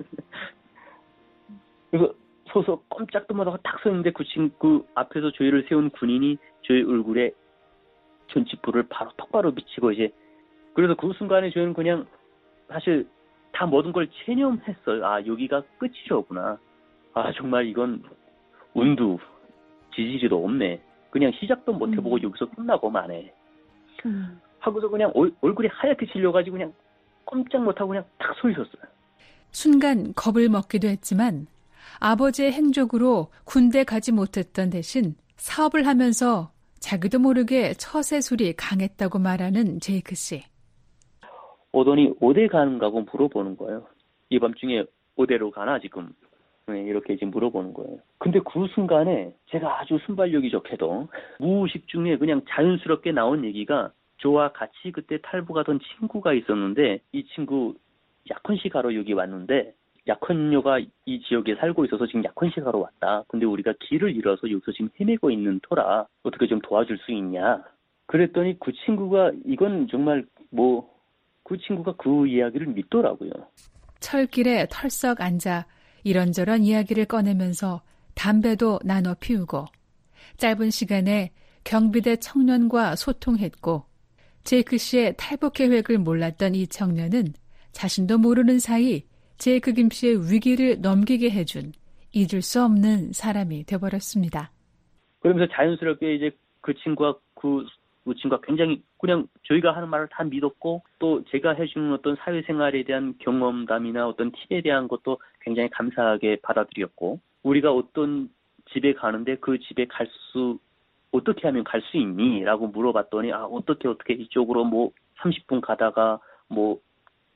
그래서 서서 꼼짝도 못하고 딱 섰는데 그 친구 앞에서 저희를 세운 군인이 저희 얼굴에 전чих불을 바로 똑바로 비치고 이제 그래서 그 순간에 저희는 그냥 사실 다 모든 걸 체념했어요. 아 여기가 끝이로구나. 아 정말 이건 운도 지지리도 없네. 그냥 시작도 못 해보고 음. 여기서 끝나고 마네. 음. 하고서 그냥 얼, 얼굴이 하얗게 질려가지고 그냥 꼼짝 못하고 그냥 탁 서 있었어요. 순간 겁을 먹기도 했지만 아버지의 행적으로 군대 가지 못했던 대신 사업을 하면서 자기도 모르게 처세술이 강했다고 말하는 제이크 씨. 오더니 어디 가는가고 물어보는 거예요. 이 밤중에 어디로 가나 지금. 네, 이렇게 지금 물어보는 거예요. 근데 그 순간에 제가 아주 순발력이 좋게도 무의식 중에 그냥 자연스럽게 나온 얘기가 저와 같이 그때 탈북하던 친구가 있었는데 이 친구 약혼식하러 여기 왔는데 약혼녀가 이 지역에 살고 있어서 지금 약혼식하러 왔다. 근데 우리가 길을 잃어서 여기서 지금 헤매고 있는 터라 어떻게 좀 도와줄 수 있냐. 그랬더니 그 친구가 이건 정말 뭐 그 친구가 그 이야기를 믿더라고요. 철길에 털썩 앉아 이런저런 이야기를 꺼내면서 담배도 나눠 피우고 짧은 시간에 경비대 청년과 소통했고 제이크 씨의 탈북 계획을 몰랐던 이 청년은 자신도 모르는 사이 제이크 김 씨의 위기를 넘기게 해준 잊을 수 없는 사람이 되어버렸습니다. 그러면서 자연스럽게 이제 그 친구가 그, 그 친구가 굉장히 그냥 저희가 하는 말을 다 믿었고 또 제가 해주는 어떤 사회생활에 대한 경험담이나 어떤 팁에 대한 것도 굉장히 감사하게 받아들였고 우리가 어떤 집에 가는데 그 집에 갈 수 어떻게 하면 갈 수 있니? 라고 물어봤더니 아 어떻게 어떻게 이쪽으로 뭐 삼십 분 가다가 뭐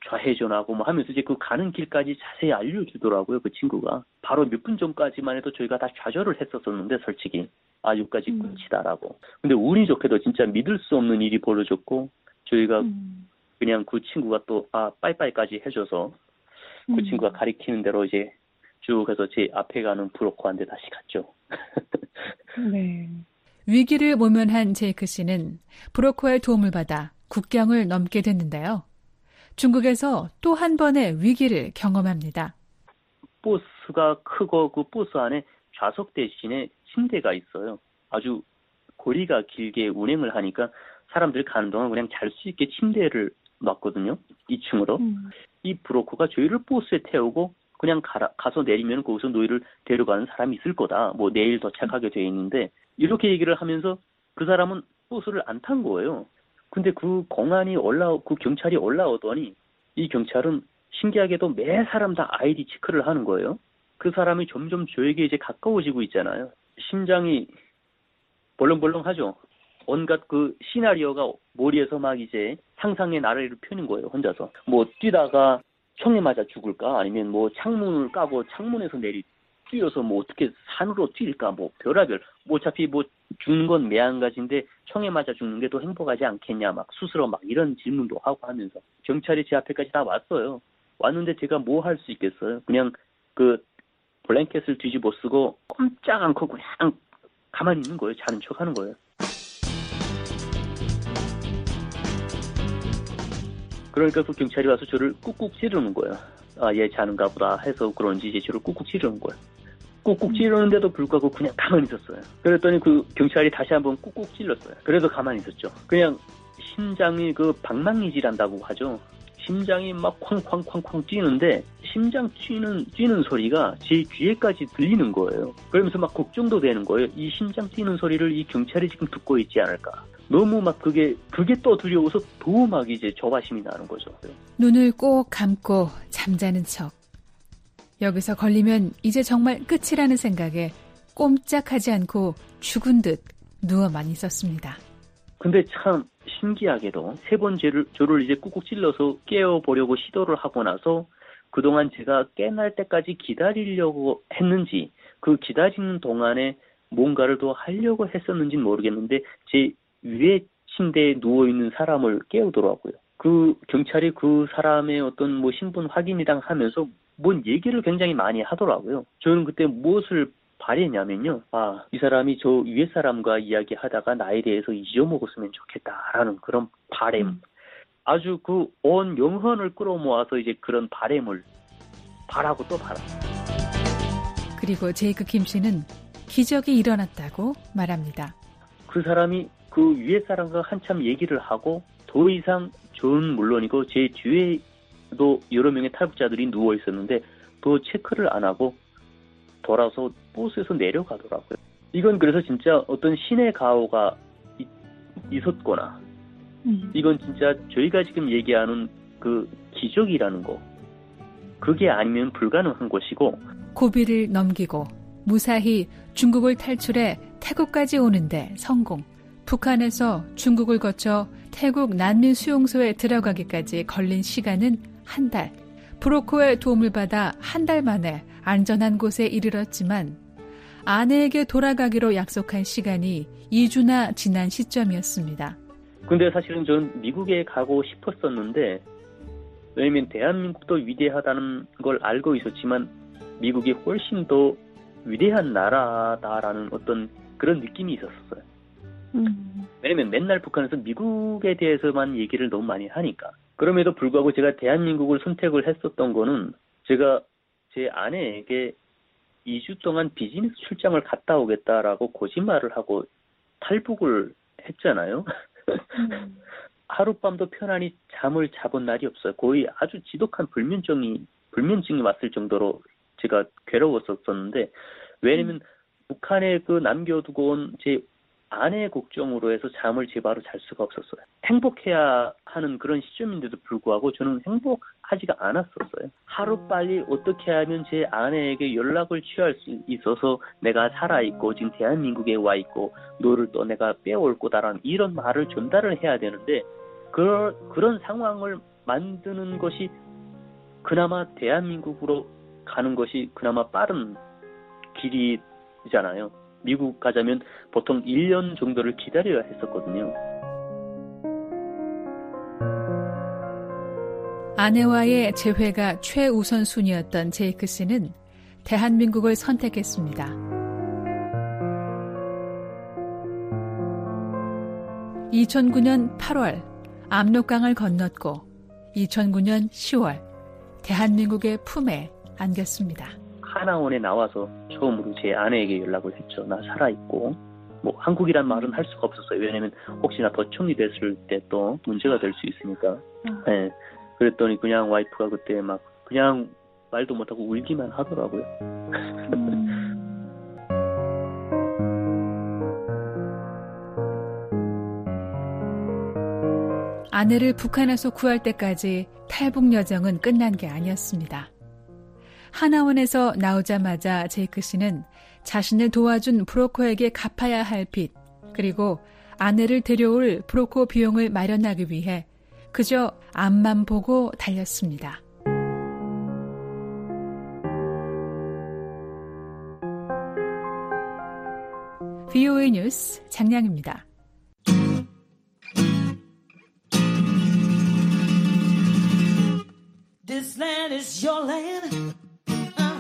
좌회전하고 뭐 하면서 이제 그 가는 길까지 자세히 알려주더라고요. 그 친구가. 바로 몇 분 전까지만 해도 저희가 다 좌절을 했었었는데 솔직히 아 여기까지 끝이다라고. 근데 운이 좋게도 진짜 믿을 수 없는 일이 벌어졌고 저희가 음. 그냥 그 친구가 또 아 빠이빠이까지 해줘서 그 음. 친구가 가리키는 대로 이제 쭉 해서 제 앞에 가는 브로커한테 다시 갔죠. 네. 위기를 모면한 제이크 씨는 브로커의 도움을 받아 국경을 넘게 됐는데요. 중국에서 또 한 번의 위기를 경험합니다. 버스가 크고 그 버스 안에 좌석 대신에 침대가 있어요. 아주 거리가 길게 운행을 하니까 사람들이 가는 동안 그냥 잘 수 있게 침대를 놨거든요. 이 층으로. 음. 이 브로커가 저희를 버스에 태우고 그냥 가라, 가서 내리면 거기서 너희를 데려가는 사람이 있을 거다. 뭐 내일 도착하게 돼 있는데 이렇게 얘기를 하면서 그 사람은 버스를 안 탄 거예요. 근데 그 공안이 올라오, 그 경찰이 올라오더니 이 경찰은 신기하게도 매 사람 다 아이디 체크를 하는 거예요. 그 사람이 점점 저에게 이제 가까워지고 있잖아요. 심장이 벌렁벌렁하죠. 온갖 그 시나리오가 머리에서 막 이제 상상의 나래를 펴는 거예요. 혼자서. 뭐 뛰다가 총에 맞아 죽을까? 아니면 뭐 창문을 까고 창문에서 내리 뛰어서 뭐 어떻게 산으로 뛸까? 뭐 별하별. 뭐 어차피 뭐 죽는 건 매한가지인데 총에 맞아 죽는 게 더 행복하지 않겠냐? 막 스스로 막 이런 질문도 하고 하면서 경찰이 제 앞에까지 다 왔어요. 왔는데 제가 뭐 할 수 있겠어요? 그냥 그 블랭켓을 뒤집어 쓰고 꼼짝 않고 그냥 가만히 있는 거예요. 자는 척 하는 거예요. 그러니까 그 경찰이 와서 저를 꾹꾹 찌르는 거예요. 아, 얘 자는가 보다 해서 그런지 이제 저를 꾹꾹 찌르는 거예요. 꾹꾹 찌르는데도 불구하고 그냥 가만히 있었어요. 그랬더니 그 경찰이 다시 한번 꾹꾹 찔렀어요. 그래도 가만히 있었죠. 그냥 심장이 그 방망이질한다고 하죠. 심장이 막 쾅쾅쾅쾅 뛰는데 심장 뛰는 뛰는 소리가 제 귀에까지 들리는 거예요. 그러면서 막 걱정도 되는 거예요. 이 심장 뛰는 소리를 이 경찰이 지금 듣고 있지 않을까. 너무 막 그게 그게 또 두려워서 더 막 이제 조바심이 나는 거죠. 눈을 꼭 감고 잠자는 척. 여기서 걸리면 이제 정말 끝이라는 생각에 꼼짝하지 않고 죽은 듯 누워만 있었습니다. 근데 참 신기하게도 세 번 저를, 저를 이제 꾹꾹 찔러서 깨워보려고 시도를 하고 나서 그동안 제가 깨날 때까지 기다리려고 했는지 그 기다리는 동안에 뭔가를 더 하려고 했었는지는 모르겠는데 제 위에 침대에 누워있는 사람을 깨우더라고요. 그 경찰이 그 사람의 어떤 뭐 신분 확인이랑 하면서 뭔 얘기를 굉장히 많이 하더라고요. 저는 그때 무엇을 바랬냐면요. 아, 이 사람이 저 위에 사람과 이야기하다가 나에 대해서 잊어먹었으면 좋겠다라는 그런 바램. 음. 아주 그 온 영혼을 끌어모아서 이제 그런 바램을 바라고 또 바라. 그리고 제이크 김 씨는 기적이 일어났다고 말합니다. 그 사람이 그 위에 사람과 한참 얘기를 하고 더 이상 저는 물론이고 제 뒤에도 여러 명의 탈북자들이 누워 있었는데 더 체크를 안 하고 돌아서 버스에서 내려가더라고요. 이건 그래서 진짜 어떤 신의 가호가 이, 있었거나 음. 이건 진짜 저희가 지금 얘기하는 그 기적이라는 거 그게 아니면 불가능한 것이고 고비를 넘기고 무사히 중국을 탈출해 태국까지 오는데 성공. 북한에서 중국을 거쳐 태국 난민 수용소에 들어가기까지 걸린 시간은 한 달. 브로커의 도움을 받아 한 달 만에 안전한 곳에 이르렀지만 아내에게 돌아가기로 약속한 시간이 이 주나 지난 시점이었습니다. 근데 사실은 전 미국에 가고 싶었었는데 왜냐면 대한민국도 위대하다는 걸 알고 있었지만 미국이 훨씬 더 위대한 나라다라는 어떤 그런 느낌이 있었어요. 음. 왜냐면 맨날 북한에서 미국에 대해서만 얘기를 너무 많이 하니까. 그럼에도 불구하고 제가 대한민국을 선택을 했었던 거는 제가 제 아내에게 이 주 동안 비즈니스 출장을 갔다 오겠다라고 거짓말을 하고 탈북을 했잖아요. 음. 하룻밤도 편안히 잠을 자본 날이 없어요. 거의 아주 지독한 불면증이, 불면증이 왔을 정도로 제가 괴로웠었는데, 왜냐면 음. 북한에 그 남겨두고 온 제 아내의 걱정으로 해서 잠을 제바로 잘 수가 없었어요. 행복해야 하는 그런 시점인데도 불구하고 저는 행복하지가 않았었어요. 하루빨리 어떻게 하면 제 아내에게 연락을 취할 수 있어서 내가 살아있고 지금 대한민국에 와있고 너를 또 내가 빼올 거다라는 이런 말을 전달을 해야 되는데 그런, 그런 상황을 만드는 것이 그나마 대한민국으로 가는 것이 그나마 빠른 길이잖아요. 미국 가자면 보통 일 년 정도를 기다려야 했었거든요. 아내와의 재회가 최우선순위였던 제이크 씨는 대한민국을 선택했습니다. 이천구 년 팔월 압록강을 건넜고 이천구 년 시월 대한민국의 품에 안겼습니다. 하나원에 나와서 처음으로 제 아내에게 연락을 했죠. 나 살아있고 뭐 한국이란 말은 할 수가 없었어요. 왜냐하면 혹시나 도청이 됐을 때 또 문제가 될 수 있으니까. 음. 네. 그랬더니 그냥 와이프가 그때 막 그냥 말도 못하고 울기만 하더라고요. 음. 아내를 북한에서 구할 때까지 탈북 여정은 끝난 게 아니었습니다. 하나원에서 나오자마자 제이크 씨는 자신을 도와준 브로커에게 갚아야 할 빚, 그리고 아내를 데려올 브로커 비용을 마련하기 위해 그저 앞만 보고 달렸습니다. 브이오에이 뉴스 장량입니다. This land is your land. Uh.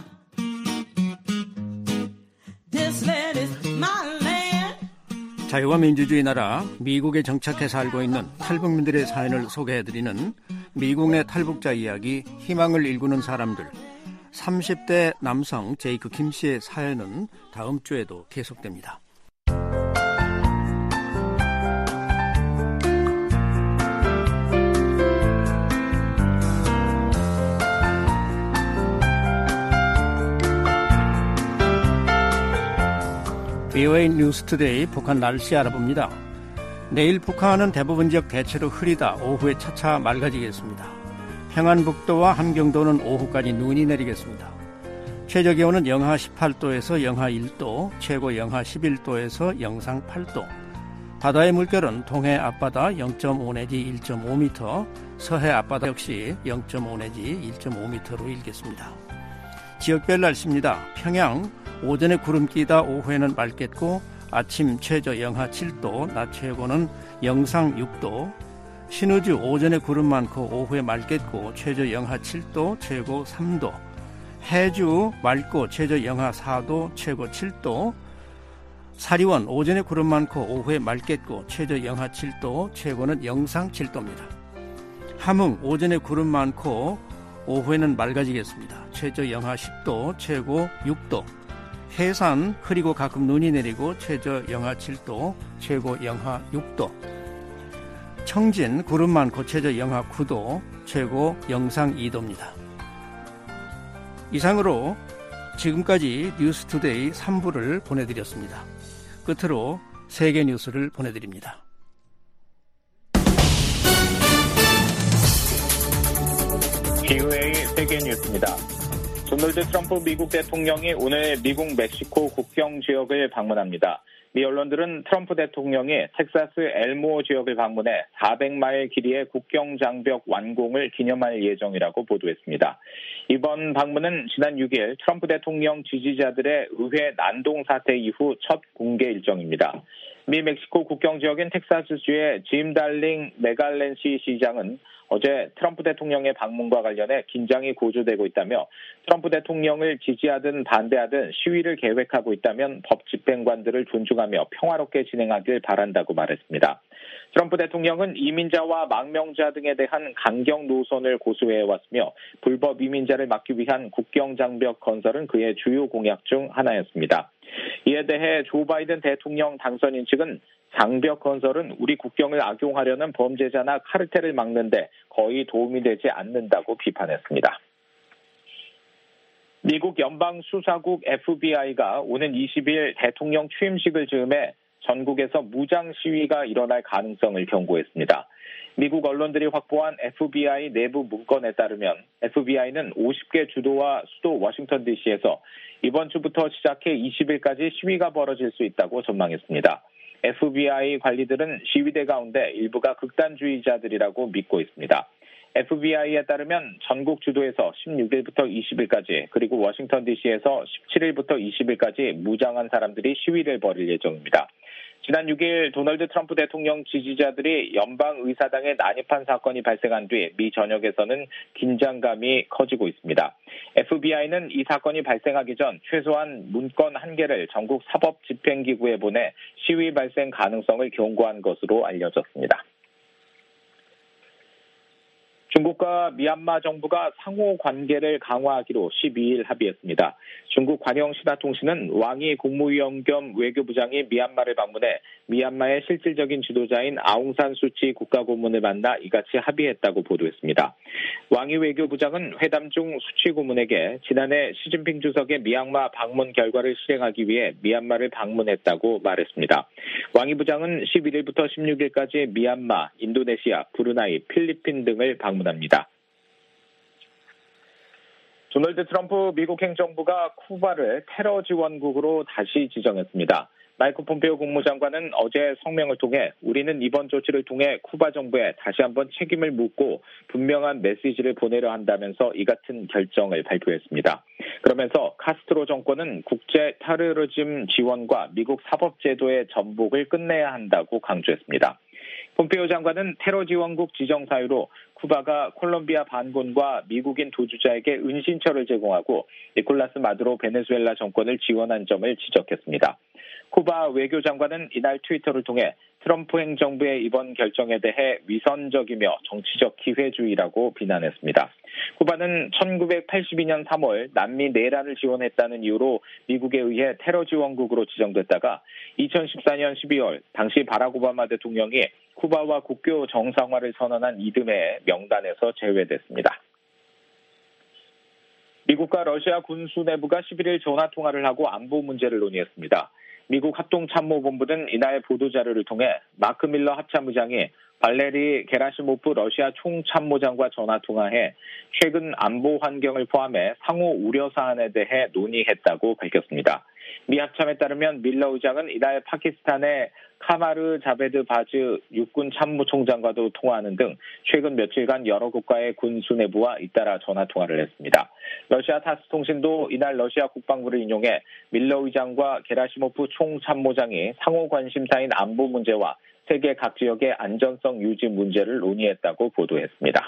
This land is my land. 자유와 민주주의 나라 미국에 정착해 살고 있는 탈북민들의 사연을 소개해드리는 미국 내 탈북자 이야기 희망을 일구는 사람들. 삼십 대 남성 제이크 김 씨의 사연은 다음 주에도 계속됩니다. 브이오에이 뉴스투데이 북한 날씨 알아봅니다. 내일 북한은 대부분 지역 대체로 흐리다 오후에 차차 맑아지겠습니다. 평안북도와 함경도는 오후까지 눈이 내리겠습니다. 최저기온은 영하 십팔 도에서 영하 일 도, 최고 영하 십일 도에서 영상 팔 도. 바다의 물결은 동해 앞바다 영 점 오 내지 일 점 오 미터, 서해 앞바다 역시 영 점 오 내지 일 점 오 미터로 일겠습니다. 지역별 날씨입니다. 평양 오전에 구름 끼다 오후에는 맑겠고 아침 최저 영하 칠 도, 낮 최고는 영상 육 도. 신의주 오전에 구름 많고 오후에 맑겠고 최저 영하 칠 도, 최고 삼 도. 해주 맑고 최저 영하 사 도, 최고 칠 도. 사리원 오전에 구름 많고 오후에 맑겠고 최저 영하 칠 도, 최고는 영상 칠 도입니다. 함흥 오전에 구름 많고 오후에는 맑아지겠습니다. 최저 영하 십 도, 최고 육 도. 해산 흐리고 가끔 눈이 내리고 최저 영하 칠 도, 최고 영하 육 도. 청진 구름 많고 최저 영하 구 도, 최고 영상 이 도입니다. 이상으로 지금까지 뉴스투데이 삼 부를 보내드렸습니다. 끝으로 세계 뉴스를 보내드립니다. 브이오에이 세계 뉴스입니다. 도널드 트럼프 미국 대통령이 오늘 미국 멕시코 국경 지역을 방문합니다. 미 언론들은 트럼프 대통령이 텍사스 엘모어 지역을 방문해 사백 마일 길이의 국경 장벽 완공을 기념할 예정이라고 보도했습니다. 이번 방문은 지난 육 일 트럼프 대통령 지지자들의 의회 난동 사태 이후 첫 공개 일정입니다. 미 멕시코 국경 지역인 텍사스주의 짐 달링 메갈렌시 시장은 어제 트럼프 대통령의 방문과 관련해 긴장이 고조되고 있다며 트럼프 대통령을 지지하든 반대하든 시위를 계획하고 있다면 법 집행관들을 존중하며 평화롭게 진행하길 바란다고 말했습니다. 트럼프 대통령은 이민자와 망명자 등에 대한 강경 노선을 고수해왔으며 불법 이민자를 막기 위한 국경장벽 건설은 그의 주요 공약 중 하나였습니다. 이에 대해 조 바이든 대통령 당선인 측은 장벽 건설은 우리 국경을 악용하려는 범죄자나 카르텔을 막는 데 거의 도움이 되지 않는다고 비판했습니다. 미국 연방수사국 에프비아이가 오는 이십 일 대통령 취임식을 즈음해 전국에서 무장 시위가 일어날 가능성을 경고했습니다. 미국 언론들이 확보한 에프비아이 내부 문건에 따르면 에프비아이는 오십 개 주도와 수도 워싱턴 디씨에서 이번 주부터 시작해 이십 일까지 시위가 벌어질 수 있다고 전망했습니다. 에프비아이 관리들은 시위대 가운데 일부가 극단주의자들이라고 믿고 있습니다. 에프비아이에 따르면 전국 주도에서 십육일부터 이십일까지 그리고 워싱턴 디씨에서 십칠일부터 이십일까지 무장한 사람들이 시위를 벌일 예정입니다. 지난 육일 도널드 트럼프 대통령 지지자들이 연방의사당에 난입한 사건이 발생한 뒤 미 전역에서는 긴장감이 커지고 있습니다. 에프비아이는 이 사건이 발생하기 전 최소한 문건 한 개를 전국 사법집행기구에 보내 시위 발생 가능성을 경고한 것으로 알려졌습니다. 중국과 미얀마 정부가 상호 관계를 강화하기로 십이일 합의했습니다. 중국 관영 신화통신은 왕이 국무위원 겸 외교부장이 미얀마를 방문해 미얀마의 실질적인 지도자인 아웅산 수치 국가고문을 만나 이같이 합의했다고 보도했습니다. 왕이 외교부장은 회담 중 수치 고문에게 지난해 시진핑 주석의 미얀마 방문 결과를 실행하기 위해 미얀마를 방문했다고 말했습니다. 왕이 부장은 십일일부터 십육일까지 미얀마, 인도네시아, 브루나이, 필리핀 등을 방문합니다. 합니다. 도널드 트럼프 미국 행정부가 쿠바를 테러 지원국으로 다시 지정했습니다. 마이크 폼페오 국무장관은 어제 성명을 통해 우리는 이번 조치를 통해 쿠바 정부에 다시 한번 책임을 묻고 분명한 메시지를 보내려 한다면서 이 같은 결정을 발표했습니다. 그러면서 카스트로 정권은 국제 테러리즘 지원과 미국 사법제도의 전복을 끝내야 한다고 강조했습니다. 폼페오 장관은 테러 지원국 지정 사유로 쿠바가 콜롬비아 반군과 미국인 도주자에게 은신처를 제공하고 니콜라스 마두로 베네수엘라 정권을 지원한 점을 지적했습니다. 쿠바 외교장관은 이날 트위터를 통해 트럼프 행정부의 이번 결정에 대해 위선적이며 정치적 기회주의라고 비난했습니다. 쿠바는 천구백팔십이년 삼월 남미 내란을 지원했다는 이유로 미국에 의해 테러 지원국으로 지정됐다가 이천십사년 십이월 당시 바락 오바마 대통령이 쿠바와 국교 정상화를 선언한 이듬해 명단에서 제외됐습니다. 미국과 러시아 군수 내부가 십일일 전화통화를 하고 안보 문제를 논의했습니다. 미국 합동참모본부는 이날 보도자료를 통해 마크 밀러 합참의장이 발레리 게라시모프 러시아 총참모장과 전화통화해 최근 안보 환경을 포함해 상호 우려 사안에 대해 논의했다고 밝혔습니다. 미 합참에 따르면 밀러 의장은 이날 파키스탄의 카마르 자베드 바즈 육군 참모총장과도 통화하는 등 최근 며칠간 여러 국가의 군수 내부와 잇따라 전화통화를 했습니다. 러시아 타스 통신도 이날 러시아 국방부를 인용해 밀러 의장과 게라시모프 총참모장이 상호 관심사인 안보 문제와 세계 각 지역의 안전성 유지 문제를 논의했다고 보도했습니다.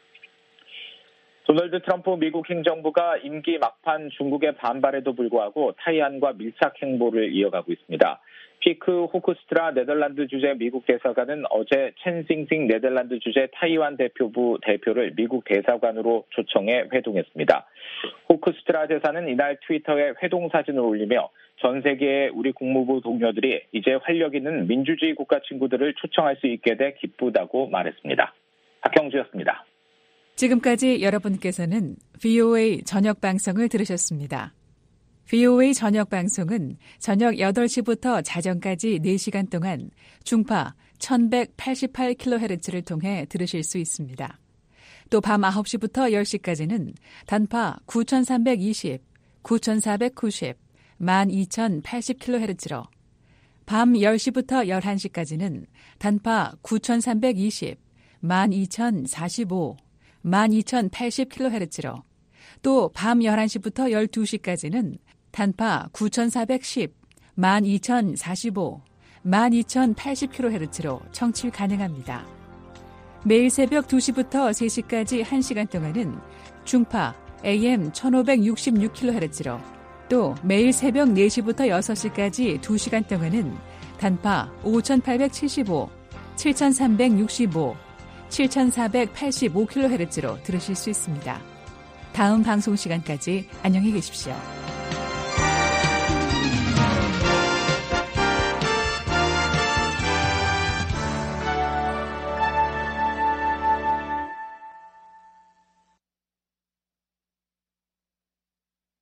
도널드 트럼프 미국 행정부가 임기 막판 중국의 반발에도 불구하고 타이완과 밀착 행보를 이어가고 있습니다. 피크 호크스트라 네덜란드 주재 미국 대사관은 어제 첸싱싱 네덜란드 주재 타이완 대표부 대표를 미국 대사관으로 초청해 회동했습니다. 호크스트라 대사는 이날 트위터에 회동 사진을 올리며 전 세계의 우리 국무부 동료들이 이제 활력 있는 민주주의 국가 친구들을 초청할 수 있게 돼 기쁘다고 말했습니다. 박형주였습니다. 지금까지 여러분께서는 브이오에이 저녁 방송을 들으셨습니다. 브이오에이 저녁 방송은 저녁 여덟 시부터 자정까지 네 시간 동안 중파 천백팔십팔 킬로헤르츠를 통해 들으실 수 있습니다. 또 밤 아홉 시부터 열 시까지는 단파 구천삼백이십, 구천사백구십, 만 이천팔십 킬로헤르츠로 밤 열 시부터 열한 시까지는 단파 구천삼백이십, 만 이천사십오, 만 이천팔십 킬로헤르츠로 또 밤 열한 시부터 열두 시까지는 단파 구천사백십, 만 이천사십오, 만 이천팔십 킬로헤르츠로 청취 가능합니다. 매일 새벽 두 시부터 세 시까지 한 시간 동안은 중파 에이엠 천오백육십육 킬로헤르츠로 또 매일 새벽 네 시부터 여섯 시까지 두 시간 동안은 단파 오천팔백칠십오, 칠천삼백육십오, 칠천사백팔십오 킬로헤르츠로 들으실 수 있습니다. 다음 방송 시간까지 안녕히 계십시오.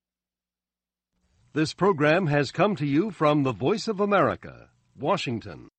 This program has come to you from the Voice of America, Washington.